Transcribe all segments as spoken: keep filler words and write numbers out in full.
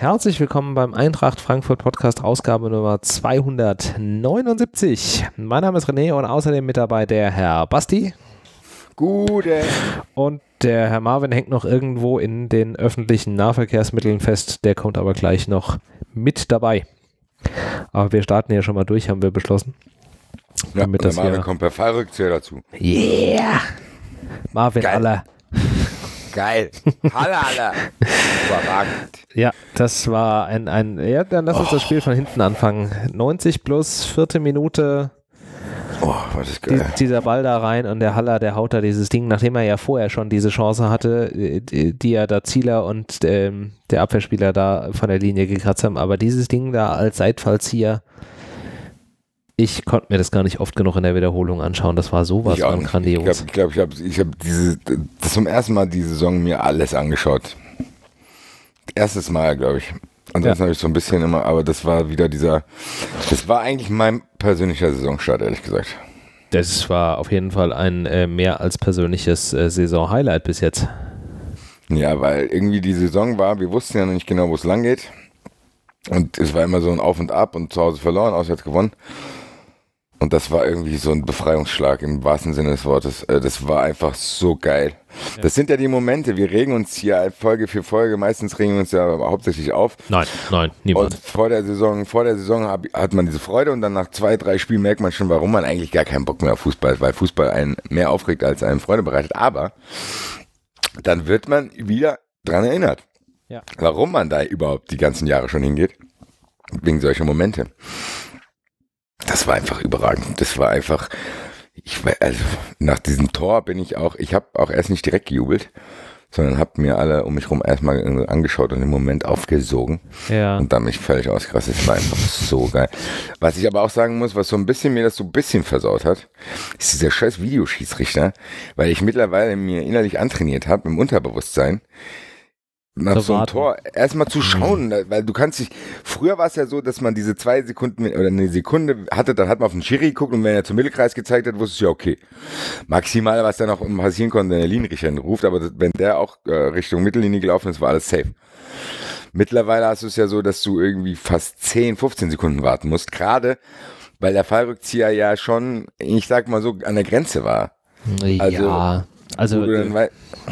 Herzlich willkommen beim Eintracht Frankfurt Podcast, Ausgabe Nummer zweihundertneunundsiebzig. Mein Name ist René und außerdem mit dabei der Herr Basti. Gute. Und der Herr Marvin hängt noch irgendwo in den öffentlichen Nahverkehrsmitteln fest, der kommt aber gleich noch mit dabei. Aber wir starten ja schon mal durch, haben wir beschlossen. Ja, damit und der das Marvin hier kommt per Fallrückzieher dazu. Yeah! Marvin Geil. aller. Geil. Halle, Halle. Überragend. Ja, das war ein, ein ja, dann lass uns Oh. das Spiel von hinten anfangen. neunzig plus, vierte Minute, Oh, was ist die, geil. dieser Ball da rein und der Haller, der haut da dieses Ding, nachdem er ja vorher schon diese Chance hatte, die, die ja da Zieler und ähm, der Abwehrspieler da von der Linie gekratzt haben, aber dieses Ding da als Seitfallzieher, ich konnte mir das gar nicht oft genug in der Wiederholung anschauen, das war sowas Ich auch von nicht. grandios. Ich glaube, ich habe ich hab diese, das zum ersten Mal die Saison mir alles angeschaut. Erstes Mal, glaube ich. Ansonsten Ja. habe ich so ein bisschen immer, aber das war wieder dieser, das war eigentlich mein persönlicher Saisonstart, ehrlich gesagt. Das war auf jeden Fall ein äh, mehr als persönliches äh, Saison-Highlight bis jetzt. Ja, weil irgendwie die Saison war, wir wussten ja noch nicht genau, wo es lang geht. Und es war immer so ein Auf und Ab und zu Hause verloren, auswärts gewonnen. Und das war irgendwie so ein Befreiungsschlag im wahrsten Sinne des Wortes. Äh, Das war einfach so geil. Ja. Das sind ja die Momente, wir regen uns hier Folge für Folge, meistens regen wir uns ja hauptsächlich auf. Nein, nein, Und niemand. vor der Saison, vor der Saison hab, hat man diese Freude und dann nach zwei, drei Spielen merkt man schon, warum man eigentlich gar keinen Bock mehr auf Fußball hat, weil Fußball einen mehr aufregt, als einem Freude bereitet. Aber dann wird man wieder dran erinnert, Ja. warum man da überhaupt die ganzen Jahre schon hingeht. Wegen solcher Momente. Das war einfach überragend. Das war einfach, ich war, also nach diesem Tor bin ich auch, ich habe auch erst nicht direkt gejubelt, sondern habe mir alle um mich rum erstmal angeschaut und im Moment aufgesogen. Ja. Und dann mich völlig ausgerastet. Das war einfach so geil. Was ich aber auch sagen muss, was so ein bisschen mir das so ein bisschen versaut hat, ist dieser scheiß Videoschiedsrichter, weil ich mittlerweile mir innerlich antrainiert habe, im Unterbewusstsein, nach Zu so einem warten. Tor erstmal zu schauen, da- weil du kannst dich, früher war es ja so, dass man diese zwei Sekunden oder eine Sekunde hatte, dann hat man auf den Schiri geguckt und wenn er zum Mittelkreis gezeigt hat, wusste ich ja okay. Maximal, was dann auch passieren konnte, wenn der Linienrichter ihn ruft, aber das- wenn der auch äh, Richtung Mittellinie gelaufen ist, war alles safe. Mittlerweile hast du es ja so, dass du irgendwie fast zehn, fünfzehn Sekunden warten musst, gerade weil der Fallrückzieher ja schon, ich sag mal so, an der Grenze war. Also, ja, also Wo du dann äh, wei-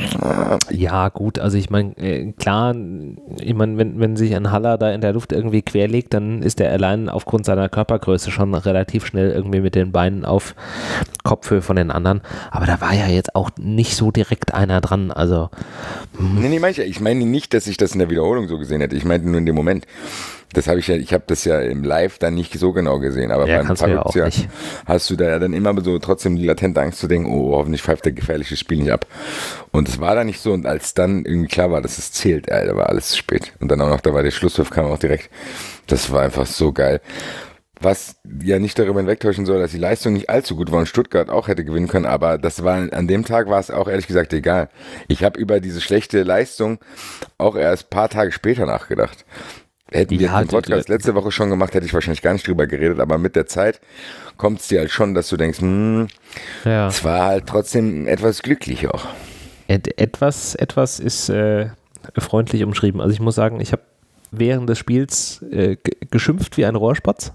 ja gut, also ich meine, äh, klar, ich meine, wenn, wenn sich ein Haller da in der Luft irgendwie querlegt, dann ist er allein aufgrund seiner Körpergröße schon relativ schnell irgendwie mit den Beinen auf Kopfhöhe von den anderen, aber da war ja jetzt auch nicht so direkt einer dran, also Nee, nee, mein ich, ja. Ich meine nicht, dass ich das in der Wiederholung so gesehen hätte. Ich meinte nur in dem Moment. Das habe ich ja, ich habe das ja im Live dann nicht so genau gesehen, aber ja, beim kannst du ja auch Fallrückzieher nicht. hast du da ja dann immer so trotzdem die latente Angst zu denken, oh, hoffentlich pfeift der gefährliche Spiel nicht ab. Und es war da nicht so und als dann irgendwie klar war, dass es zählt, ey, da war alles zu spät. Und dann auch noch, da war der Schlusspfiff, kam auch direkt. Das war einfach so geil. Was ja nicht darüber hinwegtäuschen soll, dass die Leistung nicht allzu gut war und Stuttgart auch hätte gewinnen können, aber das war, an dem Tag war es auch ehrlich gesagt egal. Ich habe über diese schlechte Leistung auch erst ein paar Tage später nachgedacht. Hätten wir Ja, den Podcast die- letzte Woche schon gemacht, hätte ich wahrscheinlich gar nicht drüber geredet, aber mit der Zeit kommt es dir halt schon, dass du denkst, hm, Ja. es war halt trotzdem etwas glücklich auch. Et, etwas, etwas ist äh, freundlich umschrieben. Also ich muss sagen, ich habe während des Spiels äh, g- geschimpft wie ein Rohrspatz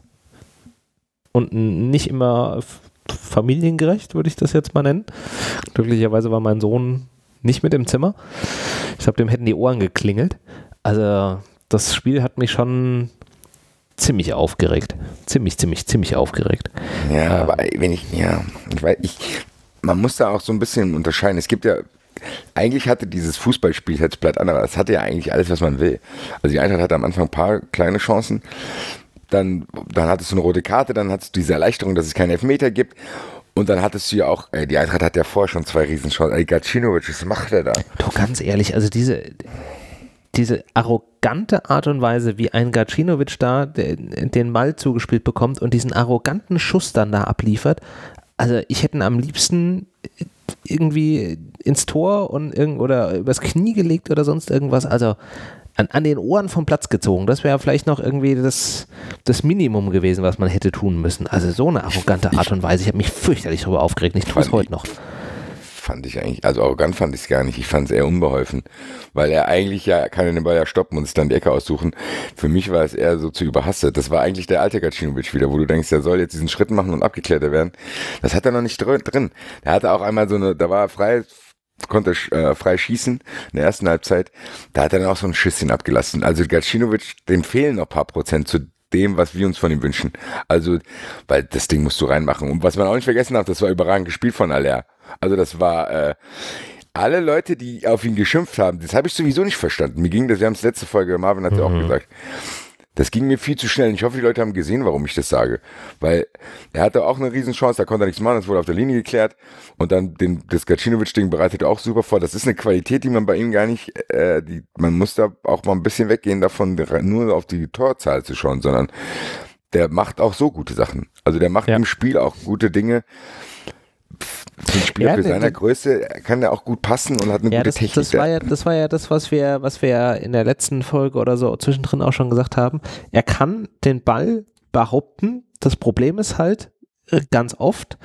und n- nicht immer f- familiengerecht, würde ich das jetzt mal nennen. Glücklicherweise war mein Sohn nicht mit im Zimmer. Ich glaube, dem hätten die Ohren geklingelt. Also das Spiel hat mich schon ziemlich aufgeregt. Ziemlich, ziemlich, ziemlich aufgeregt. Ja, Ähm. aber wenn ich, ja, ich weiß, ich, man muss da auch so ein bisschen unterscheiden. Es gibt ja, eigentlich hatte dieses Fußballspiel jetzt platt anderer. Das hatte ja eigentlich alles, was man will. Also die Eintracht hatte am Anfang ein paar kleine Chancen. Dann, dann hattest du eine rote Karte, dann hattest du diese Erleichterung, dass es keinen Elfmeter gibt. Und dann hattest du ja auch, ey, die Eintracht hat ja vorher schon zwei Riesenchancen. Ey, Gacinovic, was macht der da? Doch ganz ehrlich, also diese, diese arrogante Art und Weise, wie ein Gacinovic da den, den Ball zugespielt bekommt und diesen arroganten Schuss dann da abliefert, also ich hätte ihn am liebsten irgendwie ins Tor und irgend, oder übers Knie gelegt oder sonst irgendwas, also an, an den Ohren vom Platz gezogen. Das wäre vielleicht noch irgendwie das, das Minimum gewesen, was man hätte tun müssen. Also so eine arrogante Art und Weise. Ich habe mich fürchterlich darüber aufgeregt. Ich tue es heute noch. fand ich eigentlich. Also arrogant fand ich es gar nicht. Ich fand es eher unbeholfen, weil er eigentlich ja kann den Ball ja stoppen und sich dann die Ecke aussuchen. Für mich war es eher so zu überhastet. Das war eigentlich der alte Gacinovic wieder, wo du denkst, er soll jetzt diesen Schritt machen und abgeklärter werden. Das hat er noch nicht drin. Er hatte auch einmal so eine, da war er frei, konnte äh, frei schießen in der ersten Halbzeit. Da hat er dann auch so ein Schüsschen abgelassen. Also Gacinovic, dem fehlen noch ein paar Prozent zu dem, was wir uns von ihm wünschen. Also, weil das Ding musst du reinmachen. Und was man auch nicht vergessen darf, das war überragend gespielt von Aller. Also das war äh, alle Leute, die auf ihn geschimpft haben, das habe ich sowieso nicht verstanden. Mir ging das, wir haben es letzte Folge, Marvin hat ja mhm. auch gesagt, das ging mir viel zu schnell. Und ich hoffe, die Leute haben gesehen, warum ich das sage. Weil er hatte auch eine Riesenchance, da konnte er nichts machen, das wurde auf der Linie geklärt. Und dann den, das Gacinovic-Ding bereitet er auch super vor. Das ist eine Qualität, die man bei ihm gar nicht, äh, die, man muss da auch mal ein bisschen weggehen davon, nur auf die Torzahl zu schauen, sondern der macht auch so gute Sachen. Also der macht ja. im Spiel auch gute Dinge. Für ein Spieler ja, für seiner Größe kann der auch gut passen und hat eine ja, gute das, Technik. Das war, ja, das war ja das, was wir, was wir in der letzten Folge oder so zwischendrin auch schon gesagt haben. Er kann den Ball behaupten. Das Problem ist halt ganz oft,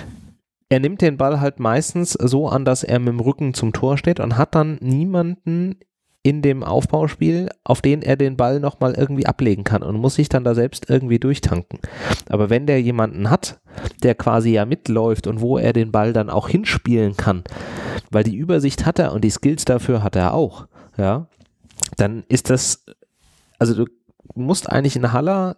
er nimmt den Ball halt meistens so an, dass er mit dem Rücken zum Tor steht und hat dann niemanden in dem Aufbauspiel, auf den er den Ball nochmal irgendwie ablegen kann und muss sich dann da selbst irgendwie durchtanken. Aber wenn der jemanden hat, der quasi ja mitläuft und wo er den Ball dann auch hinspielen kann, weil die Übersicht hat er und die Skills dafür hat er auch, ja, dann ist das, also du musst eigentlich in Haller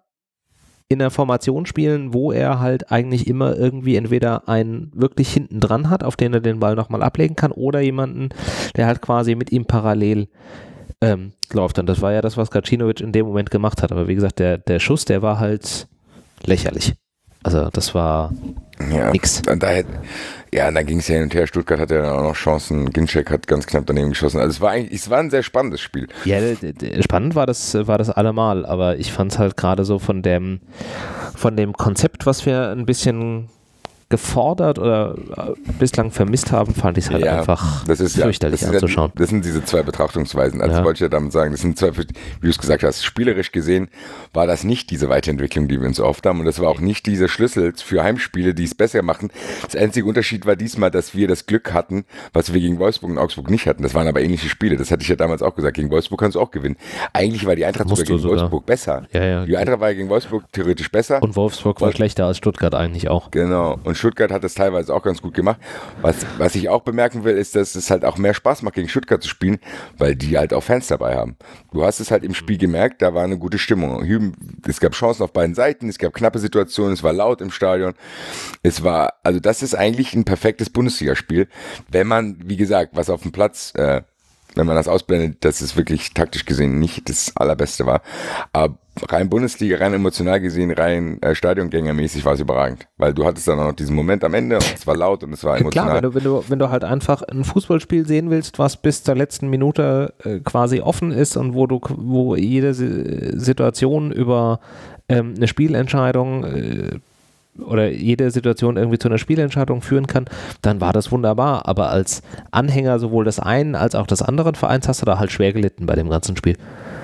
in der Formation spielen, wo er halt eigentlich immer irgendwie entweder einen wirklich hinten dran hat, auf den er den Ball nochmal ablegen kann, oder jemanden, der halt quasi mit ihm parallel ähm, läuft. Und das war ja das, was Gacinovic in dem Moment gemacht hat. Aber wie gesagt, der, der Schuss, der war halt lächerlich. Also das war ja, nix. Und da hätte, ja, und dann ging es ja hin und her. Stuttgart hatte ja auch noch Chancen. Ginczek hat ganz knapp daneben geschossen. Also es war eigentlich, es war ein sehr spannendes Spiel. Ja, spannend war das, war das allemal. Aber ich fand es halt gerade so von dem, von dem Konzept, was wir ein bisschen gefordert oder bislang vermisst haben, fand ich es halt ja, einfach das ist, fürchterlich ja, das anzuschauen. Ja, das sind diese zwei Betrachtungsweisen. Also ja. wollte ich ja damit sagen, das sind zwei, wie du es gesagt hast, spielerisch gesehen war das nicht diese Weiterentwicklung, die wir uns oft haben, und das war auch nicht diese Schlüssel für Heimspiele, die es besser machen. Das einzige Unterschied war diesmal, dass wir das Glück hatten, was wir gegen Wolfsburg und Augsburg nicht hatten. Das waren aber ähnliche Spiele. Das hatte ich ja damals auch gesagt. Gegen Wolfsburg kannst du auch gewinnen. Eigentlich war die Eintracht sogar gegen sogar. Wolfsburg besser. Ja, ja. Die Eintracht war ja gegen Wolfsburg theoretisch besser. Und Wolfsburg war und, schlechter als Stuttgart eigentlich auch. Genau. Und Stuttgart hat das teilweise auch ganz gut gemacht. Was, was ich auch bemerken will, ist, dass es halt auch mehr Spaß macht, gegen Stuttgart zu spielen, weil die halt auch Fans dabei haben. Du hast es halt im Spiel gemerkt, da war eine gute Stimmung. Es gab Chancen auf beiden Seiten, es gab knappe Situationen, es war laut im Stadion. Es war, also das ist eigentlich ein perfektes Bundesligaspiel, wenn man, wie gesagt, was auf dem Platz, äh, wenn man das ausblendet, dass es wirklich taktisch gesehen nicht das Allerbeste war. Aber rein Bundesliga, rein emotional gesehen, rein äh, Stadiongängermäßig war es überragend. Weil du hattest dann auch noch diesen Moment am Ende und es war laut und es war emotional. Klar, wenn du, wenn du, wenn du halt einfach ein Fußballspiel sehen willst, was bis zur letzten Minute äh, quasi offen ist und wo du, wo jede Situation über ähm, eine Spielentscheidung äh, oder jede Situation irgendwie zu einer Spielentscheidung führen kann, dann war das wunderbar. Aber als Anhänger sowohl des einen als auch des anderen Vereins hast du da halt schwer gelitten bei dem ganzen Spiel.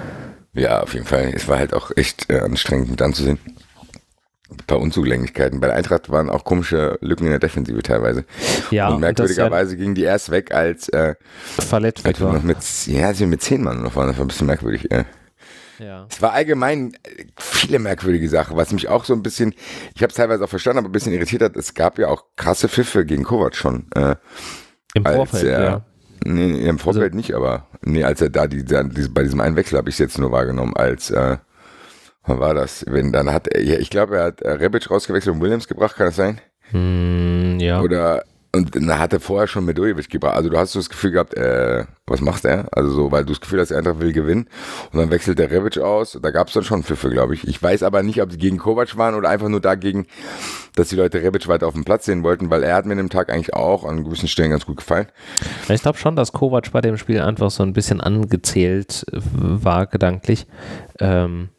Ja, auf jeden Fall. Es war halt auch echt äh, anstrengend mit anzusehen. Ein paar Unzulänglichkeiten. Bei der Eintracht waren auch komische Lücken in der Defensive teilweise. Ja, und merkwürdigerweise ja, gingen die erst weg, als äh, verletzt als war. Noch mit, ja, sie mit zehn Mann noch waren. Das war ein bisschen merkwürdig. Äh. Ja. Es war allgemein viele merkwürdige Sachen, was mich auch so ein bisschen, ich habe es teilweise auch verstanden, aber ein bisschen irritiert hat. Es gab ja auch krasse Pfiffe gegen Kovac schon. Äh, Im Vorfeld, er, ja. Nee, im Vorfeld also, nicht, aber nee, als er da, die, die, bei diesem einen Wechsel habe ich es jetzt nur wahrgenommen, als, äh, wann war das? Wenn, dann hat er, ja, ich glaube, er hat äh, Rebic rausgewechselt und Williams gebracht, kann das sein? Mm, ja. Oder, und dann hat er vorher schon Medojevic gebracht. Also du hast so das Gefühl gehabt, äh, was macht er? Also so, weil du das Gefühl hast, er einfach will gewinnen. Und dann wechselt der Rebic aus. Da gab es dann schon Pfiffe, glaube ich. Ich weiß aber nicht, ob die gegen Kovac waren oder einfach nur dagegen, dass die Leute Rebic weiter auf dem Platz sehen wollten, weil er hat mir an dem Tag eigentlich auch an gewissen Stellen ganz gut gefallen. Ich glaube schon, dass Kovac bei dem Spiel einfach so ein bisschen angezählt war, gedanklich. Ähm,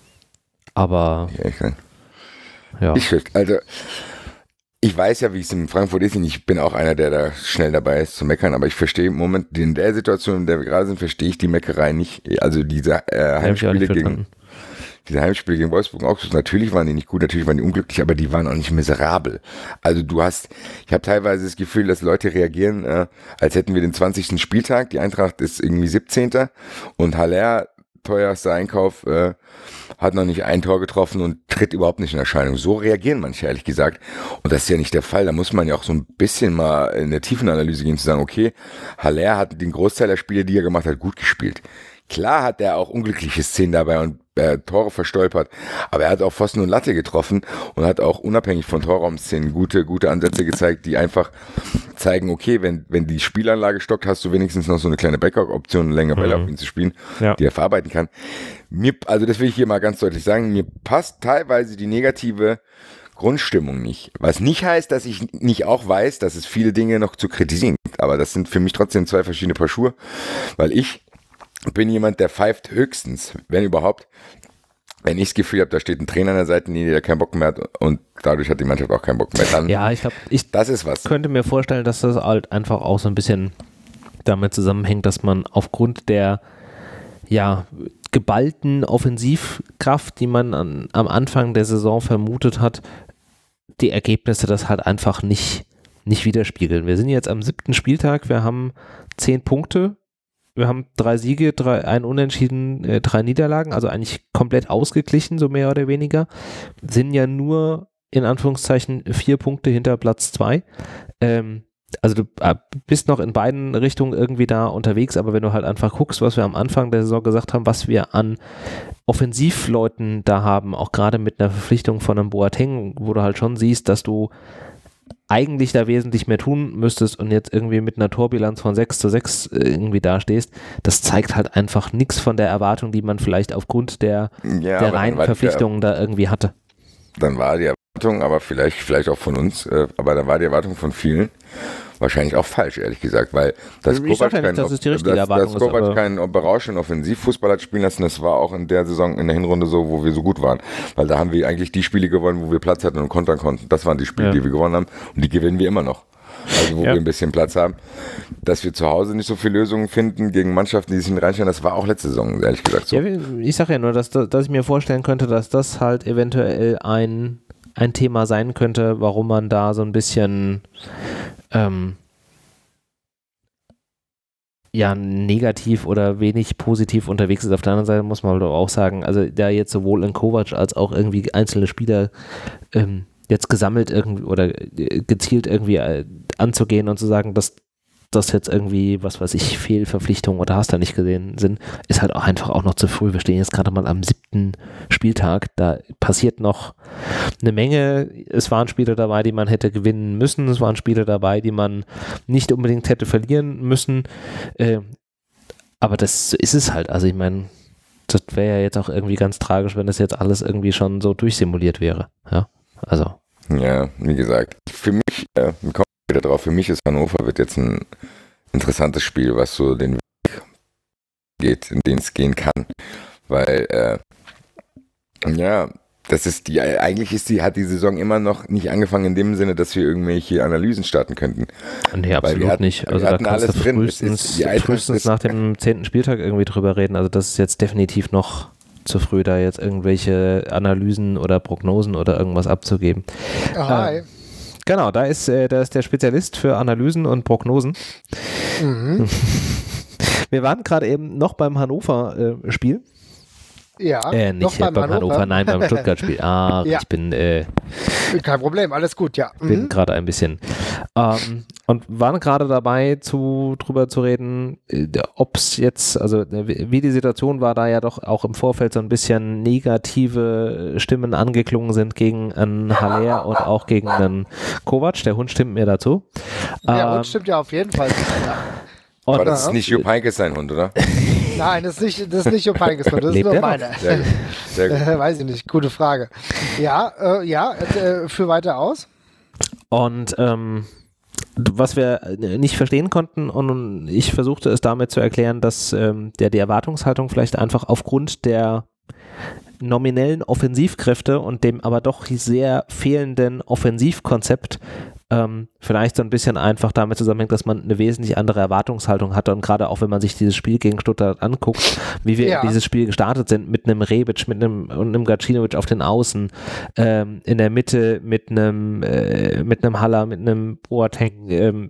aber ja, ich kann. Ja. Ich, also Ich weiß ja, wie es in Frankfurt ist, und ich bin auch einer, der da schnell dabei ist zu meckern, aber ich verstehe im Moment, in der Situation, in der wir gerade sind, verstehe ich die Meckerei nicht. Also diese äh, Heimspiele gegen, diese Heimspiele gegen Wolfsburg und Augsburg, natürlich waren die nicht gut, natürlich waren die unglücklich, aber die waren auch nicht miserabel. Also du hast, ich habe teilweise das Gefühl, dass Leute reagieren, äh, als hätten wir den zwanzigsten Spieltag, die Eintracht ist irgendwie siebzehnten und Haller, teuerster Einkauf, äh, hat noch nicht ein Tor getroffen und tritt überhaupt nicht in Erscheinung. So reagieren manche, ehrlich gesagt. Und das ist ja nicht der Fall. Da muss man ja auch so ein bisschen mal in der Tiefenanalyse gehen, zu sagen, okay, Haller hat den Großteil der Spiele, die er gemacht hat, gut gespielt. Klar hat er auch unglückliche Szenen dabei und äh, Tore verstolpert, aber er hat auch Pfosten und Latte getroffen und hat auch unabhängig von Torraumszenen gute, gute Ansätze gezeigt, die einfach zeigen, okay, wenn, wenn die Spielanlage stockt, hast du wenigstens noch so eine kleine Backup-Option, länger Bälle mhm. auf ihn zu spielen, ja. die er verarbeiten kann. Mir, also das will ich hier mal ganz deutlich sagen, mir passt teilweise die negative Grundstimmung nicht. Was nicht heißt, dass ich nicht auch weiß, dass es viele Dinge noch zu kritisieren gibt, aber das sind für mich trotzdem zwei verschiedene Paar Schuhe, weil ich bin jemand, der pfeift höchstens, wenn überhaupt, wenn ich das Gefühl habe, da steht ein Trainer an der Seitenlinie, der keinen Bock mehr hat und dadurch hat die Mannschaft auch keinen Bock mehr. Dann, ja, ich glaube, ich das ist was. könnte mir vorstellen, dass das halt einfach auch so ein bisschen damit zusammenhängt, dass man aufgrund der ja, geballten Offensivkraft, die man an, am Anfang der Saison vermutet hat, die Ergebnisse das halt einfach nicht, nicht widerspiegeln. Wir sind jetzt am siebten Spieltag, wir haben zehn Punkte. Wir haben drei Siege, drei, ein Unentschieden, äh, drei Niederlagen, also eigentlich komplett ausgeglichen, so mehr oder weniger. Sind ja nur, in Anführungszeichen, vier Punkte hinter Platz zwei. Ähm, also du äh, bist noch in beiden Richtungen irgendwie da unterwegs, aber wenn du halt einfach guckst, was wir am Anfang der Saison gesagt haben, was wir an Offensivleuten da haben, auch gerade mit einer Verpflichtung von einem Boateng, wo du halt schon siehst, dass du eigentlich da wesentlich mehr tun müsstest und jetzt irgendwie mit einer Torbilanz von sechs zu sechs irgendwie dastehst, das zeigt halt einfach nichts von der Erwartung, die man vielleicht aufgrund der, ja, der reinen Verpflichtungen da irgendwie hatte. Dann war die Erwartung, aber vielleicht, vielleicht auch von uns, äh, aber dann war die Erwartung von vielen wahrscheinlich auch falsch, ehrlich gesagt, weil das Kovac keinen, dass, dass Kovac keinen berauschenden Offensivfußball hat spielen lassen, das war auch in der Saison, in der Hinrunde so, wo wir so gut waren, weil da haben wir eigentlich die Spiele gewonnen, wo wir Platz hatten und kontern konnten. Das waren die Spiele, ja. die wir gewonnen haben und die gewinnen wir immer noch. Also wo ja. wir ein bisschen Platz haben. Dass wir zu Hause nicht so viele Lösungen finden gegen Mannschaften, die sich nicht reinstellen, das war auch letzte Saison, ehrlich gesagt so. Ja, ich sage ja nur, dass, dass ich mir vorstellen könnte, dass das halt eventuell ein, ein Thema sein könnte, warum man da so ein bisschen ähm, ja, negativ oder wenig positiv unterwegs ist. Auf der anderen Seite muss man doch auch sagen, also da jetzt sowohl in Kovac als auch irgendwie einzelne Spieler ähm, jetzt gesammelt irgendwie oder gezielt irgendwie anzugehen und zu sagen, dass das jetzt irgendwie, was weiß ich, Fehlverpflichtungen oder hast du nicht gesehen sind, ist halt auch einfach auch noch zu früh. Wir stehen jetzt gerade mal am siebten Spieltag, da passiert noch eine Menge. Es waren Spiele dabei, die man hätte gewinnen müssen, es waren Spiele dabei, die man nicht unbedingt hätte verlieren müssen, äh, aber das ist es halt. Also ich meine, das wäre ja jetzt auch irgendwie ganz tragisch, wenn das jetzt alles irgendwie schon so durchsimuliert wäre. Ja, also. Ja, wie gesagt, für mich, äh, wir kommen wieder drauf, für mich ist Hannover wird jetzt ein interessantes Spiel, was so den Weg geht, in den es gehen kann, weil, äh, ja, das ist die, eigentlich ist die, hat die Saison immer noch nicht angefangen in dem Sinne, dass wir irgendwelche Analysen starten könnten. Nee, absolut hatten, nicht. Also da kannst du frühestens, frühestens nach dem zehnten Spieltag irgendwie drüber reden, also das ist jetzt definitiv noch zu früh, da jetzt irgendwelche Analysen oder Prognosen oder irgendwas abzugeben. Hi. Ähm, genau, da ist, äh, da ist der Spezialist für Analysen und Prognosen. Mhm. Wir waren gerade eben noch beim Hannover-Spiel. Äh, ja, äh, nicht noch beim, beim Hannover, Hannover nein, beim Stuttgart-Spiel. Ah, ja. ich bin äh, kein Problem, alles gut, ja. bin mhm. gerade ein bisschen ähm, und waren gerade dabei, zu, drüber zu reden, äh, ob es jetzt, also wie die Situation war, da ja doch auch im Vorfeld so ein bisschen negative Stimmen angeklungen sind gegen einen Haller und auch gegen einen Kovac. Der Hund stimmt mir dazu. Der ähm, Hund stimmt ja auf jeden Fall. Ja. Und aber das ist nicht Jupp Heynckes sein Hund, oder? Nein, das ist nicht, das ist nicht Jupp Heynckes Hund, das Lebt ist nur meine. Sehr gut. Sehr gut. Weiß ich nicht, gute Frage. Ja, äh, ja, äh, führ weiter aus. Und ähm, was wir nicht verstehen konnten und ich versuchte es damit zu erklären, dass ähm, der die Erwartungshaltung vielleicht einfach aufgrund der nominellen Offensivkräfte und dem aber doch sehr fehlenden Offensivkonzept Ähm, vielleicht so ein bisschen einfach damit zusammenhängt, dass man eine wesentlich andere Erwartungshaltung hatte und gerade auch wenn man sich dieses Spiel gegen Stuttgart anguckt, wie wir Ja. in dieses Spiel gestartet sind, mit einem Rebic, mit einem und einem Gacinovic auf den Außen, ähm, in der Mitte mit einem äh, mit einem Haller, mit einem Boateng, ähm,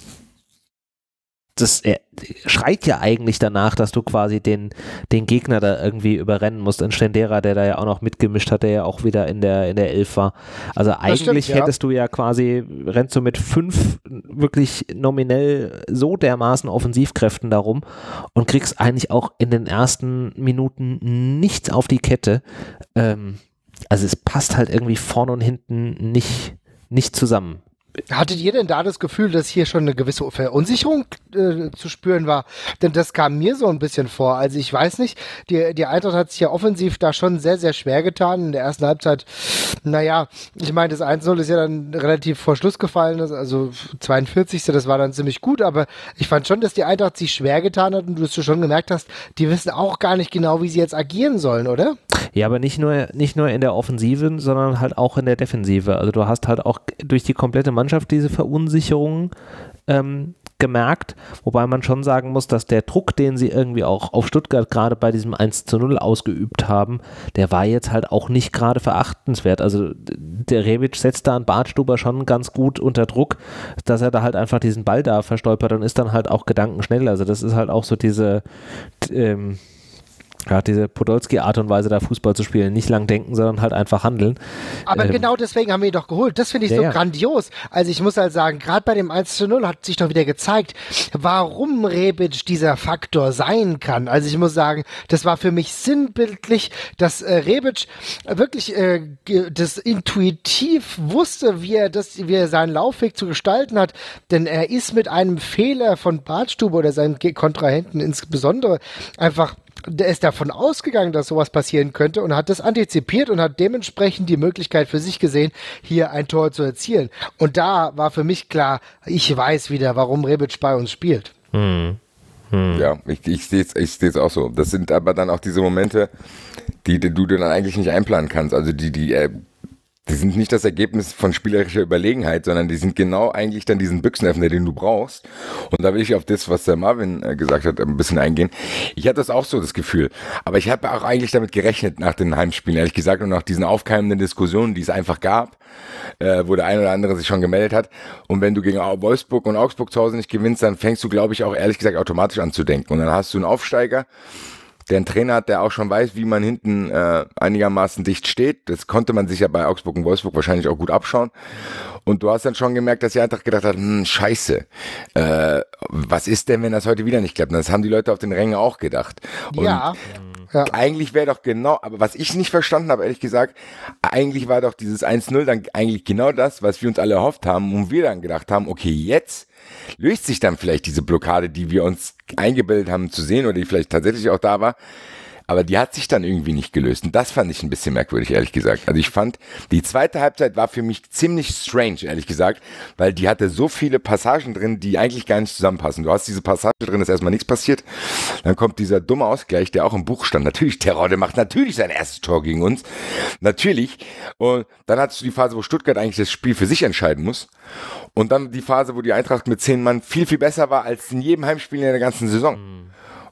das äh, schreit ja eigentlich danach, dass du quasi den, den Gegner da irgendwie überrennen musst. Ein Stendera, der da ja auch noch mitgemischt hat, der ja auch wieder in der, in der Elf war. Also eigentlich stimmt, ja. hättest du ja quasi, rennst du mit fünf wirklich nominell so dermaßen Offensivkräften darum und kriegst eigentlich auch in den ersten Minuten nichts auf die Kette. Ähm, also es passt halt irgendwie vorne und hinten nicht, nicht zusammen. Hattet ihr denn da das Gefühl, dass hier schon eine gewisse Verunsicherung äh, zu spüren war? Denn das kam mir so ein bisschen vor. Also ich weiß nicht, die, die Eintracht hat sich ja offensiv da schon sehr, sehr schwer getan. In der ersten Halbzeit, naja, ich meine, das eins null ist ja dann relativ vor Schluss gefallen, also zweiundvierzigste Das war dann ziemlich gut, aber ich fand schon, dass die Eintracht sich schwer getan hat und du schon gemerkt hast, die wissen auch gar nicht genau, wie sie jetzt agieren sollen, oder? Ja, aber nicht nur, nicht nur in der Offensive, sondern halt auch in der Defensive. Also du hast halt auch durch die komplette Mannschaft diese Verunsicherung ähm, gemerkt, wobei man schon sagen muss, dass der Druck, den sie irgendwie auch auf Stuttgart gerade bei diesem eins zu null ausgeübt haben, der war jetzt halt auch nicht gerade verachtenswert. Also der Rebic setzt da einen Bartstuber schon ganz gut unter Druck, dass er da halt einfach diesen Ball da verstolpert und ist dann halt auch gedankenschnell. Also das ist halt auch so diese ähm, ja, diese Podolski-Art und Weise, da Fußball zu spielen, nicht lang denken, sondern halt einfach handeln. Aber ähm, genau deswegen haben wir ihn doch geholt. Das finde ich ja, so ja. grandios. Also ich muss halt sagen, gerade bei dem eins zu null hat sich doch wieder gezeigt, warum Rebic dieser Faktor sein kann. Also ich muss sagen, das war für mich sinnbildlich, dass äh, Rebic wirklich äh, ge- das intuitiv wusste, wie er, das, wie er seinen Laufweg zu gestalten hat. Denn er ist mit einem Fehler von Bartstube oder seinen Ge- Kontrahenten insbesondere einfach der ist davon ausgegangen, dass sowas passieren könnte und hat das antizipiert und hat dementsprechend die Möglichkeit für sich gesehen, hier ein Tor zu erzielen. Und da war für mich klar, ich weiß wieder, warum Rebic bei uns spielt. Hm. Hm. Ja, ich, ich sehe es ich seh's auch so. Das sind aber dann auch diese Momente, die, die du dann eigentlich nicht einplanen kannst. Also die, die, äh, die sind nicht das Ergebnis von spielerischer Überlegenheit, sondern die sind genau eigentlich dann diesen Büchsenöffner, den du brauchst. Und da will ich auf das, was der Marvin äh, gesagt hat, ein bisschen eingehen. Ich hatte das auch so, das Gefühl. Aber ich habe auch eigentlich damit gerechnet nach den Heimspielen, ehrlich gesagt, und nach diesen aufkeimenden Diskussionen, die es einfach gab, äh, wo der ein oder andere sich schon gemeldet hat. Und wenn du gegen Wolfsburg und Augsburg zu Hause nicht gewinnst, dann fängst du, glaube ich, auch ehrlich gesagt automatisch an zu denken. Und dann hast du einen Aufsteiger, der einen Trainer hat, der auch schon weiß, wie man hinten äh, einigermaßen dicht steht. Das konnte man sich ja bei Augsburg und Wolfsburg wahrscheinlich auch gut abschauen. Und du hast dann schon gemerkt, dass die Eintracht gedacht hat, hm, scheiße, äh, was ist denn, wenn das heute wieder nicht klappt? Und das haben die Leute auf den Rängen auch gedacht. Und Ja. Ja. eigentlich wäre doch genau, aber was ich nicht verstanden habe, ehrlich gesagt, eigentlich war doch dieses eins null dann eigentlich genau das, was wir uns alle erhofft haben und wir dann gedacht haben, okay, jetzt löst sich dann vielleicht diese Blockade, die wir uns eingebildet haben zu sehen oder die vielleicht tatsächlich auch da war, aber die hat sich dann irgendwie nicht gelöst und das fand ich ein bisschen merkwürdig, ehrlich gesagt. Also ich fand, die zweite Halbzeit war für mich ziemlich strange, ehrlich gesagt, weil die hatte so viele Passagen drin, die eigentlich gar nicht zusammenpassen. Du hast diese Passage drin, dass erstmal nichts passiert, dann kommt dieser dumme Ausgleich, der auch im Buch stand. Natürlich, Terror, der macht natürlich sein erstes Tor gegen uns, natürlich. Und dann hattest du die Phase, wo Stuttgart eigentlich das Spiel für sich entscheiden muss. Und dann die Phase, wo die Eintracht mit zehn Mann viel, viel besser war als in jedem Heimspiel in der ganzen Saison. Mhm.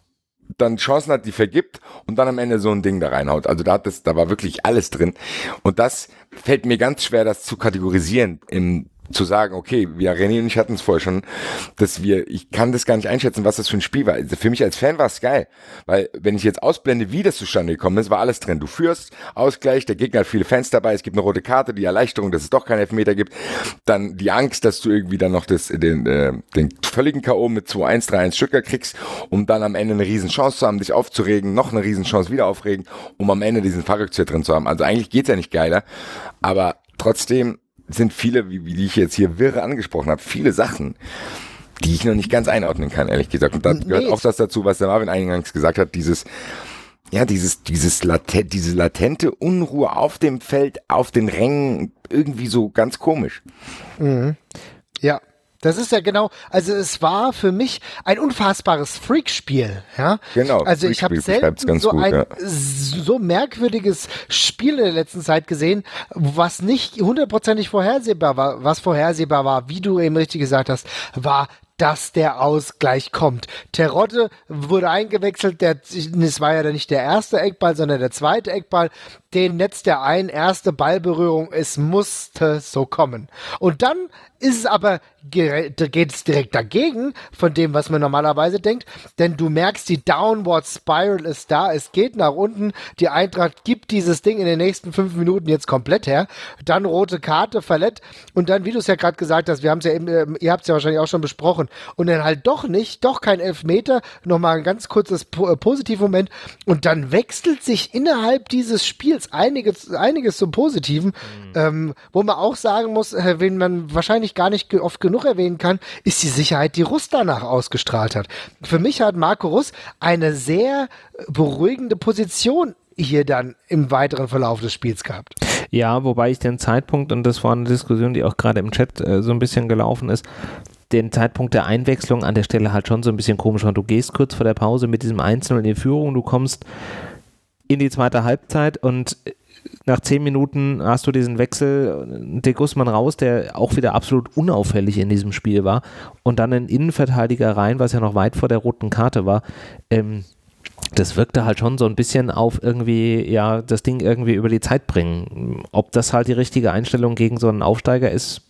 Dann Chancen hat, die vergibt und dann am Ende so ein Ding da reinhaut. Also da hat das, da war wirklich alles drin. Und das fällt mir ganz schwer, das zu kategorisieren, im, zu sagen, okay, wir, René und ich hatten es vorher schon, dass wir, ich kann das gar nicht einschätzen, was das für ein Spiel war. Also für mich als Fan war es geil, weil wenn ich jetzt ausblende, wie das zustande gekommen ist, war alles drin. Du führst, Ausgleich, der Gegner hat viele Fans dabei, es gibt eine rote Karte, die Erleichterung, dass es doch keinen Elfmeter gibt, dann die Angst, dass du irgendwie dann noch das, den, äh, den völligen K O mit zwei eins, drei eins Stuttgart kriegst, um dann am Ende eine riesen Chance zu haben, dich aufzuregen, noch eine riesen Chance wieder aufregen, um am Ende diesen Fallrückzieher drin zu haben. Also eigentlich geht's ja nicht geiler, aber trotzdem sind viele, wie, wie die ich jetzt hier wirre angesprochen habe, viele Sachen, die ich noch nicht ganz einordnen kann, ehrlich gesagt. Und da Nee. gehört auch das dazu, was der Marvin eingangs gesagt hat, dieses, ja, dieses, dieses latent, diese latente Unruhe auf dem Feld, auf den Rängen, irgendwie so ganz komisch. Mhm. Ja. Das ist ja genau, also es war für mich ein unfassbares Freakspiel, ja. Genau. Also ich habe selten so gut, ein ja. so merkwürdiges Spiel in der letzten Zeit gesehen, was nicht hundertprozentig vorhersehbar war. Was vorhersehbar war, wie du eben richtig gesagt hast, war, dass der Ausgleich kommt. Terodde wurde eingewechselt, der, es war ja dann nicht der erste Eckball, sondern der zweite Eckball. Den netzt er ein, erste Ballberührung, es musste so kommen. Und dann ist es aber, geht es direkt dagegen von dem, was man normalerweise denkt, denn du merkst, die Downward Spiral ist da, es geht nach unten, die Eintracht gibt dieses Ding in den nächsten fünf Minuten jetzt komplett her, dann rote Karte, Verletzt und dann, wie du es ja gerade gesagt hast, wir haben es ja eben, ihr habt es ja wahrscheinlich auch schon besprochen, und dann halt doch nicht, doch kein Elfmeter, nochmal ein ganz kurzes po- Positivmoment und dann wechselt sich innerhalb dieses Spiels einiges, einiges zum Positiven, mhm. ähm, wo man auch sagen muss, äh, wen man wahrscheinlich gar nicht ge- oft genug erwähnen kann, ist die Sicherheit, die Russ danach ausgestrahlt hat. Für mich hat Marco Russ eine sehr beruhigende Position hier dann im weiteren Verlauf des Spiels gehabt. Ja, wobei ich den Zeitpunkt, und das war eine Diskussion, die auch gerade im Chat äh, so ein bisschen gelaufen ist, den Zeitpunkt der Einwechslung an der Stelle halt schon so ein bisschen komisch war. Du gehst kurz vor der Pause mit diesem eins null in die Führung, du kommst in die zweite Halbzeit und nach zehn Minuten hast du diesen Wechsel, De Guzman raus, der auch wieder absolut unauffällig in diesem Spiel war, und dann ein Innenverteidiger rein, was ja noch weit vor der roten Karte war. Ähm, das wirkte halt schon so ein bisschen auf irgendwie, ja, das Ding irgendwie über die Zeit bringen. Ob das halt die richtige Einstellung gegen so einen Aufsteiger ist,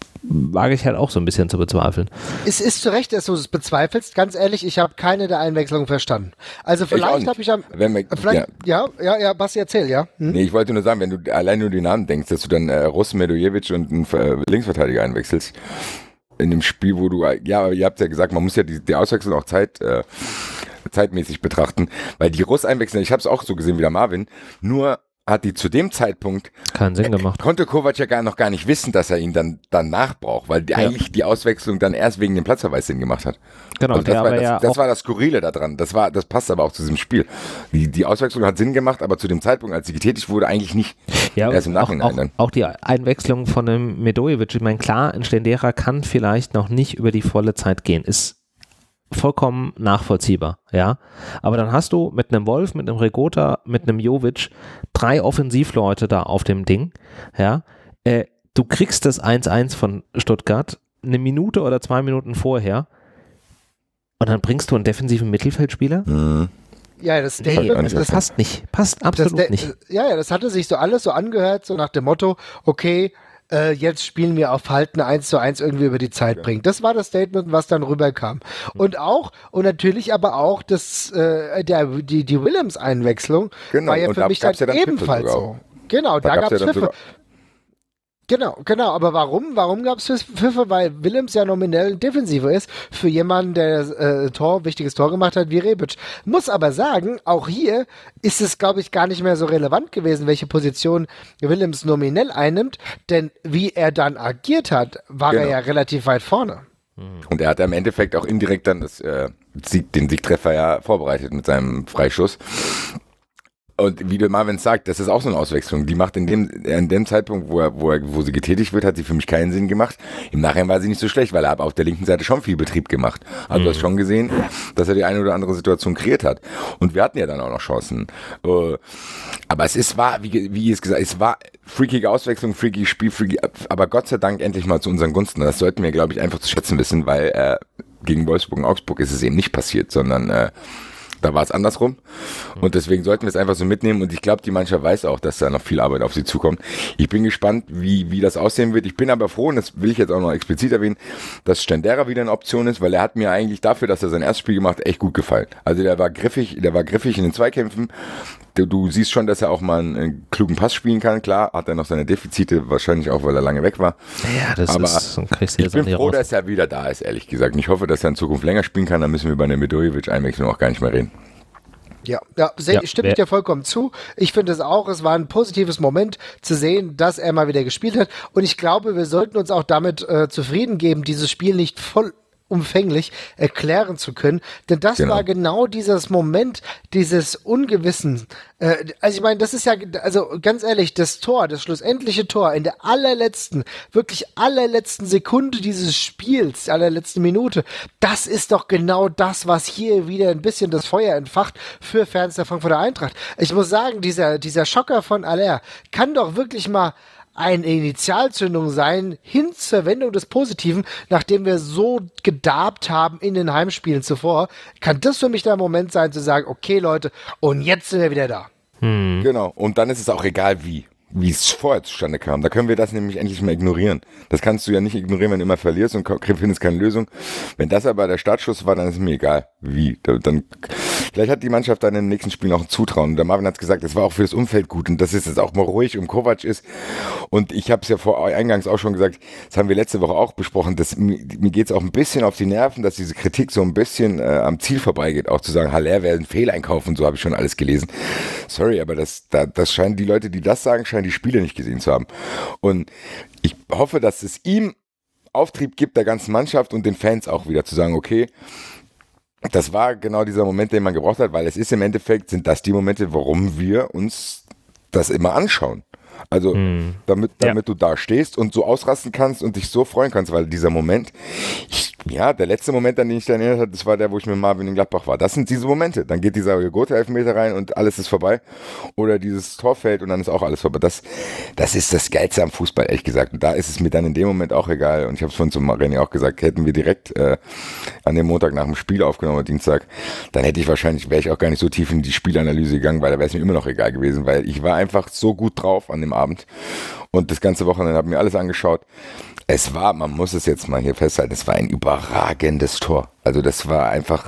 wage ich halt auch so ein bisschen zu bezweifeln. Es ist zu Recht, dass du es bezweifelst. Ganz ehrlich, ich habe keine der Einwechslungen verstanden. Also vielleicht habe ich am... Wenn wir, vielleicht, ja. ja, ja, ja, Basti, erzähl, ja. Hm? Nee, ich wollte nur sagen, wenn du allein nur die Namen denkst, dass du dann äh, Russ, Medojevic und einen äh, Linksverteidiger einwechselst, in dem Spiel, wo du, ja, ihr habt ja gesagt, man muss ja die, die Auswechslung auch Zeit... Äh, zeitmäßig betrachten, weil die Russ einwechseln, ich habe es auch so gesehen wie der Marvin, nur hat die zu dem Zeitpunkt keinen Sinn gemacht. Konnte Kovac ja gar noch gar nicht wissen, dass er ihn dann danach braucht, weil die, ja. eigentlich die Auswechslung dann erst wegen dem Platzverweis Sinn gemacht hat. Genau, also das, der war, aber das, ja das war das Skurrile daran. Das war, das passt aber auch zu diesem Spiel. Die, die Auswechslung hat Sinn gemacht, aber zu dem Zeitpunkt, als sie getätigt wurde, eigentlich nicht. Ja, erst im Nachhinein auch, auch, dann. Auch die Einwechslung von einem Medojevic, ich meine, klar, ein Stendera kann vielleicht noch nicht über die volle Zeit gehen, ist vollkommen nachvollziehbar, ja. Aber dann hast du mit einem Wolf, mit einem Regota, mit einem Jovic drei Offensivleute da auf dem Ding, ja. Äh, du kriegst das eins eins von Stuttgart eine Minute oder zwei Minuten vorher und dann bringst du einen defensiven Mittelfeldspieler? Mhm. Ja, das nee, Statement, das passt nicht, passt absolut das, nicht. Ja, ja, das hatte sich so alles so angehört, so nach dem Motto, okay, Äh, jetzt spielen wir auf Halten eins zu eins irgendwie über die Zeit bringen. Das war das Statement, was dann rüberkam. Und auch, und natürlich aber auch das, äh, der, die, die Williams-Einwechslung genau. war ja und für mich dann, ja dann ebenfalls so. Genau, da, da gab es ja Pfiffe. Genau, genau, aber warum? Warum gab es Pfiffe? Weil Willems ja nominell ein Defensiver ist für jemanden, der äh, Tor, wichtiges Tor gemacht hat wie Rebic. Muss aber sagen, auch hier ist es, glaube ich, gar nicht mehr so relevant gewesen, welche Position Willems nominell einnimmt, denn wie er dann agiert hat, war genau. er ja relativ weit vorne. Und er hat im Endeffekt auch indirekt dann das, äh, Sieg, den Siegtreffer ja vorbereitet mit seinem Freischuss. Und wie der Marvin sagt, das ist auch so eine Auswechslung. Die macht in dem, in dem Zeitpunkt, wo, er, wo, er, wo sie getätigt wird, hat sie für mich keinen Sinn gemacht. Im Nachhinein war sie nicht so schlecht, weil er hat auf der linken Seite schon viel Betrieb gemacht. Also mhm. du hast schon gesehen, dass er die eine oder andere Situation kreiert hat. Und wir hatten ja dann auch noch Chancen. Aber es ist, war, wie, wie es gesagt, es war freakige Auswechslung, freaky Spiel, freaky, aber Gott sei Dank endlich mal zu unseren Gunsten. Das sollten wir, glaube ich, einfach zu schätzen wissen, weil äh, gegen Wolfsburg und Augsburg ist es eben nicht passiert, sondern äh, da war es andersrum und deswegen sollten wir es einfach so mitnehmen und ich glaube, die Mannschaft weiß auch, dass da noch viel Arbeit auf sie zukommt. Ich bin gespannt, wie, wie das aussehen wird. Ich bin aber froh, und das will ich jetzt auch noch explizit erwähnen, dass Stendera wieder eine Option ist, weil er hat mir eigentlich dafür, dass er sein erstes Spiel gemacht hat, echt gut gefallen. Also der war griffig, der war griffig in den Zweikämpfen. Du, du siehst schon, dass er auch mal einen, einen klugen Pass spielen kann. Klar, hat er noch seine Defizite, wahrscheinlich auch, weil er lange weg war. Ja, das aber ist, kriegst du ich bin froh, raus. dass er wieder da ist, ehrlich gesagt. Und ich hoffe, dass er in Zukunft länger spielen kann. Dann müssen wir bei der Medojevic-Einwechslung auch gar nicht mehr reden. Ja, ja, ja, stimme ich dir vollkommen zu. Ich finde es auch, es war ein positives Moment zu sehen, dass er mal wieder gespielt hat. Und ich glaube, wir sollten uns auch damit äh, zufrieden geben, dieses Spiel nicht voll umfänglich erklären zu können, denn das Genau. war genau dieses Moment, dieses Ungewissen. Äh, also ich meine, das ist ja, also ganz ehrlich, das Tor, das schlussendliche Tor in der allerletzten, wirklich allerletzten Sekunde dieses Spiels, allerletzten Minute, das ist doch genau das, was hier wieder ein bisschen das Feuer entfacht für Fans der Frankfurter Eintracht. Ich muss sagen, dieser, dieser Schocker von Haller kann doch wirklich mal eine Initialzündung sein hin zur Wendung des Positiven, nachdem wir so gedarbt haben in den Heimspielen zuvor, kann das für mich der Moment sein, zu sagen, okay Leute, und jetzt sind wir wieder da. Mhm. Genau, und dann ist es auch egal wie, wie es vorher zustande kam. Da können wir das nämlich endlich mal ignorieren. Das kannst du ja nicht ignorieren, wenn du immer verlierst und findest keine Lösung. Wenn das aber der Startschuss war, dann ist es mir egal, wie. Dann, vielleicht hat die Mannschaft dann im nächsten Spiel noch ein Zutrauen. Und der Marvin hat gesagt, es war auch für das Umfeld gut und dass es jetzt auch mal ruhig um Kovac ist. Und ich habe es ja vor eingangs auch schon gesagt, das haben wir letzte Woche auch besprochen, dass mir, mir geht es auch ein bisschen auf die Nerven, dass diese Kritik so ein bisschen äh, am Ziel vorbeigeht, auch zu sagen, Haller wäre ein Fehleinkauf und so habe ich schon alles gelesen. Sorry, aber das, da, das scheinen die Leute, die das sagen, scheinen die Spiele nicht gesehen zu haben. Und ich hoffe, dass es ihm Auftrieb gibt, der ganzen Mannschaft und den Fans auch wieder zu sagen, okay, das war genau dieser Moment, den man gebraucht hat, weil es ist im Endeffekt, sind das die Momente, warum wir uns das immer anschauen. Also hm. damit, damit ja. du da stehst und so ausrasten kannst und dich so freuen kannst, weil dieser Moment, ich, ja, der letzte Moment, an den ich da erinnert habe, das war der, wo ich mit Marvin in Gladbach war. Das sind diese Momente. Dann geht dieser Gotha-Elfmeter rein und alles ist vorbei. Oder dieses Tor fällt und dann ist auch alles vorbei. Das, das ist das Geilste am Fußball, ehrlich gesagt. Und da ist es mir dann in dem Moment auch egal. Und ich habe es vorhin zu René auch gesagt, hätten wir direkt äh, an dem Montag nach dem Spiel aufgenommen, Dienstag, dann hätte ich wahrscheinlich, wäre ich auch gar nicht so tief in die Spielanalyse gegangen, weil da wäre es mir immer noch egal gewesen, weil ich war einfach so gut drauf an dem Abend. Und das ganze Wochenende habe mir alles angeschaut. Es war, man muss es jetzt mal hier festhalten, es war ein überragendes Tor. Also das war einfach,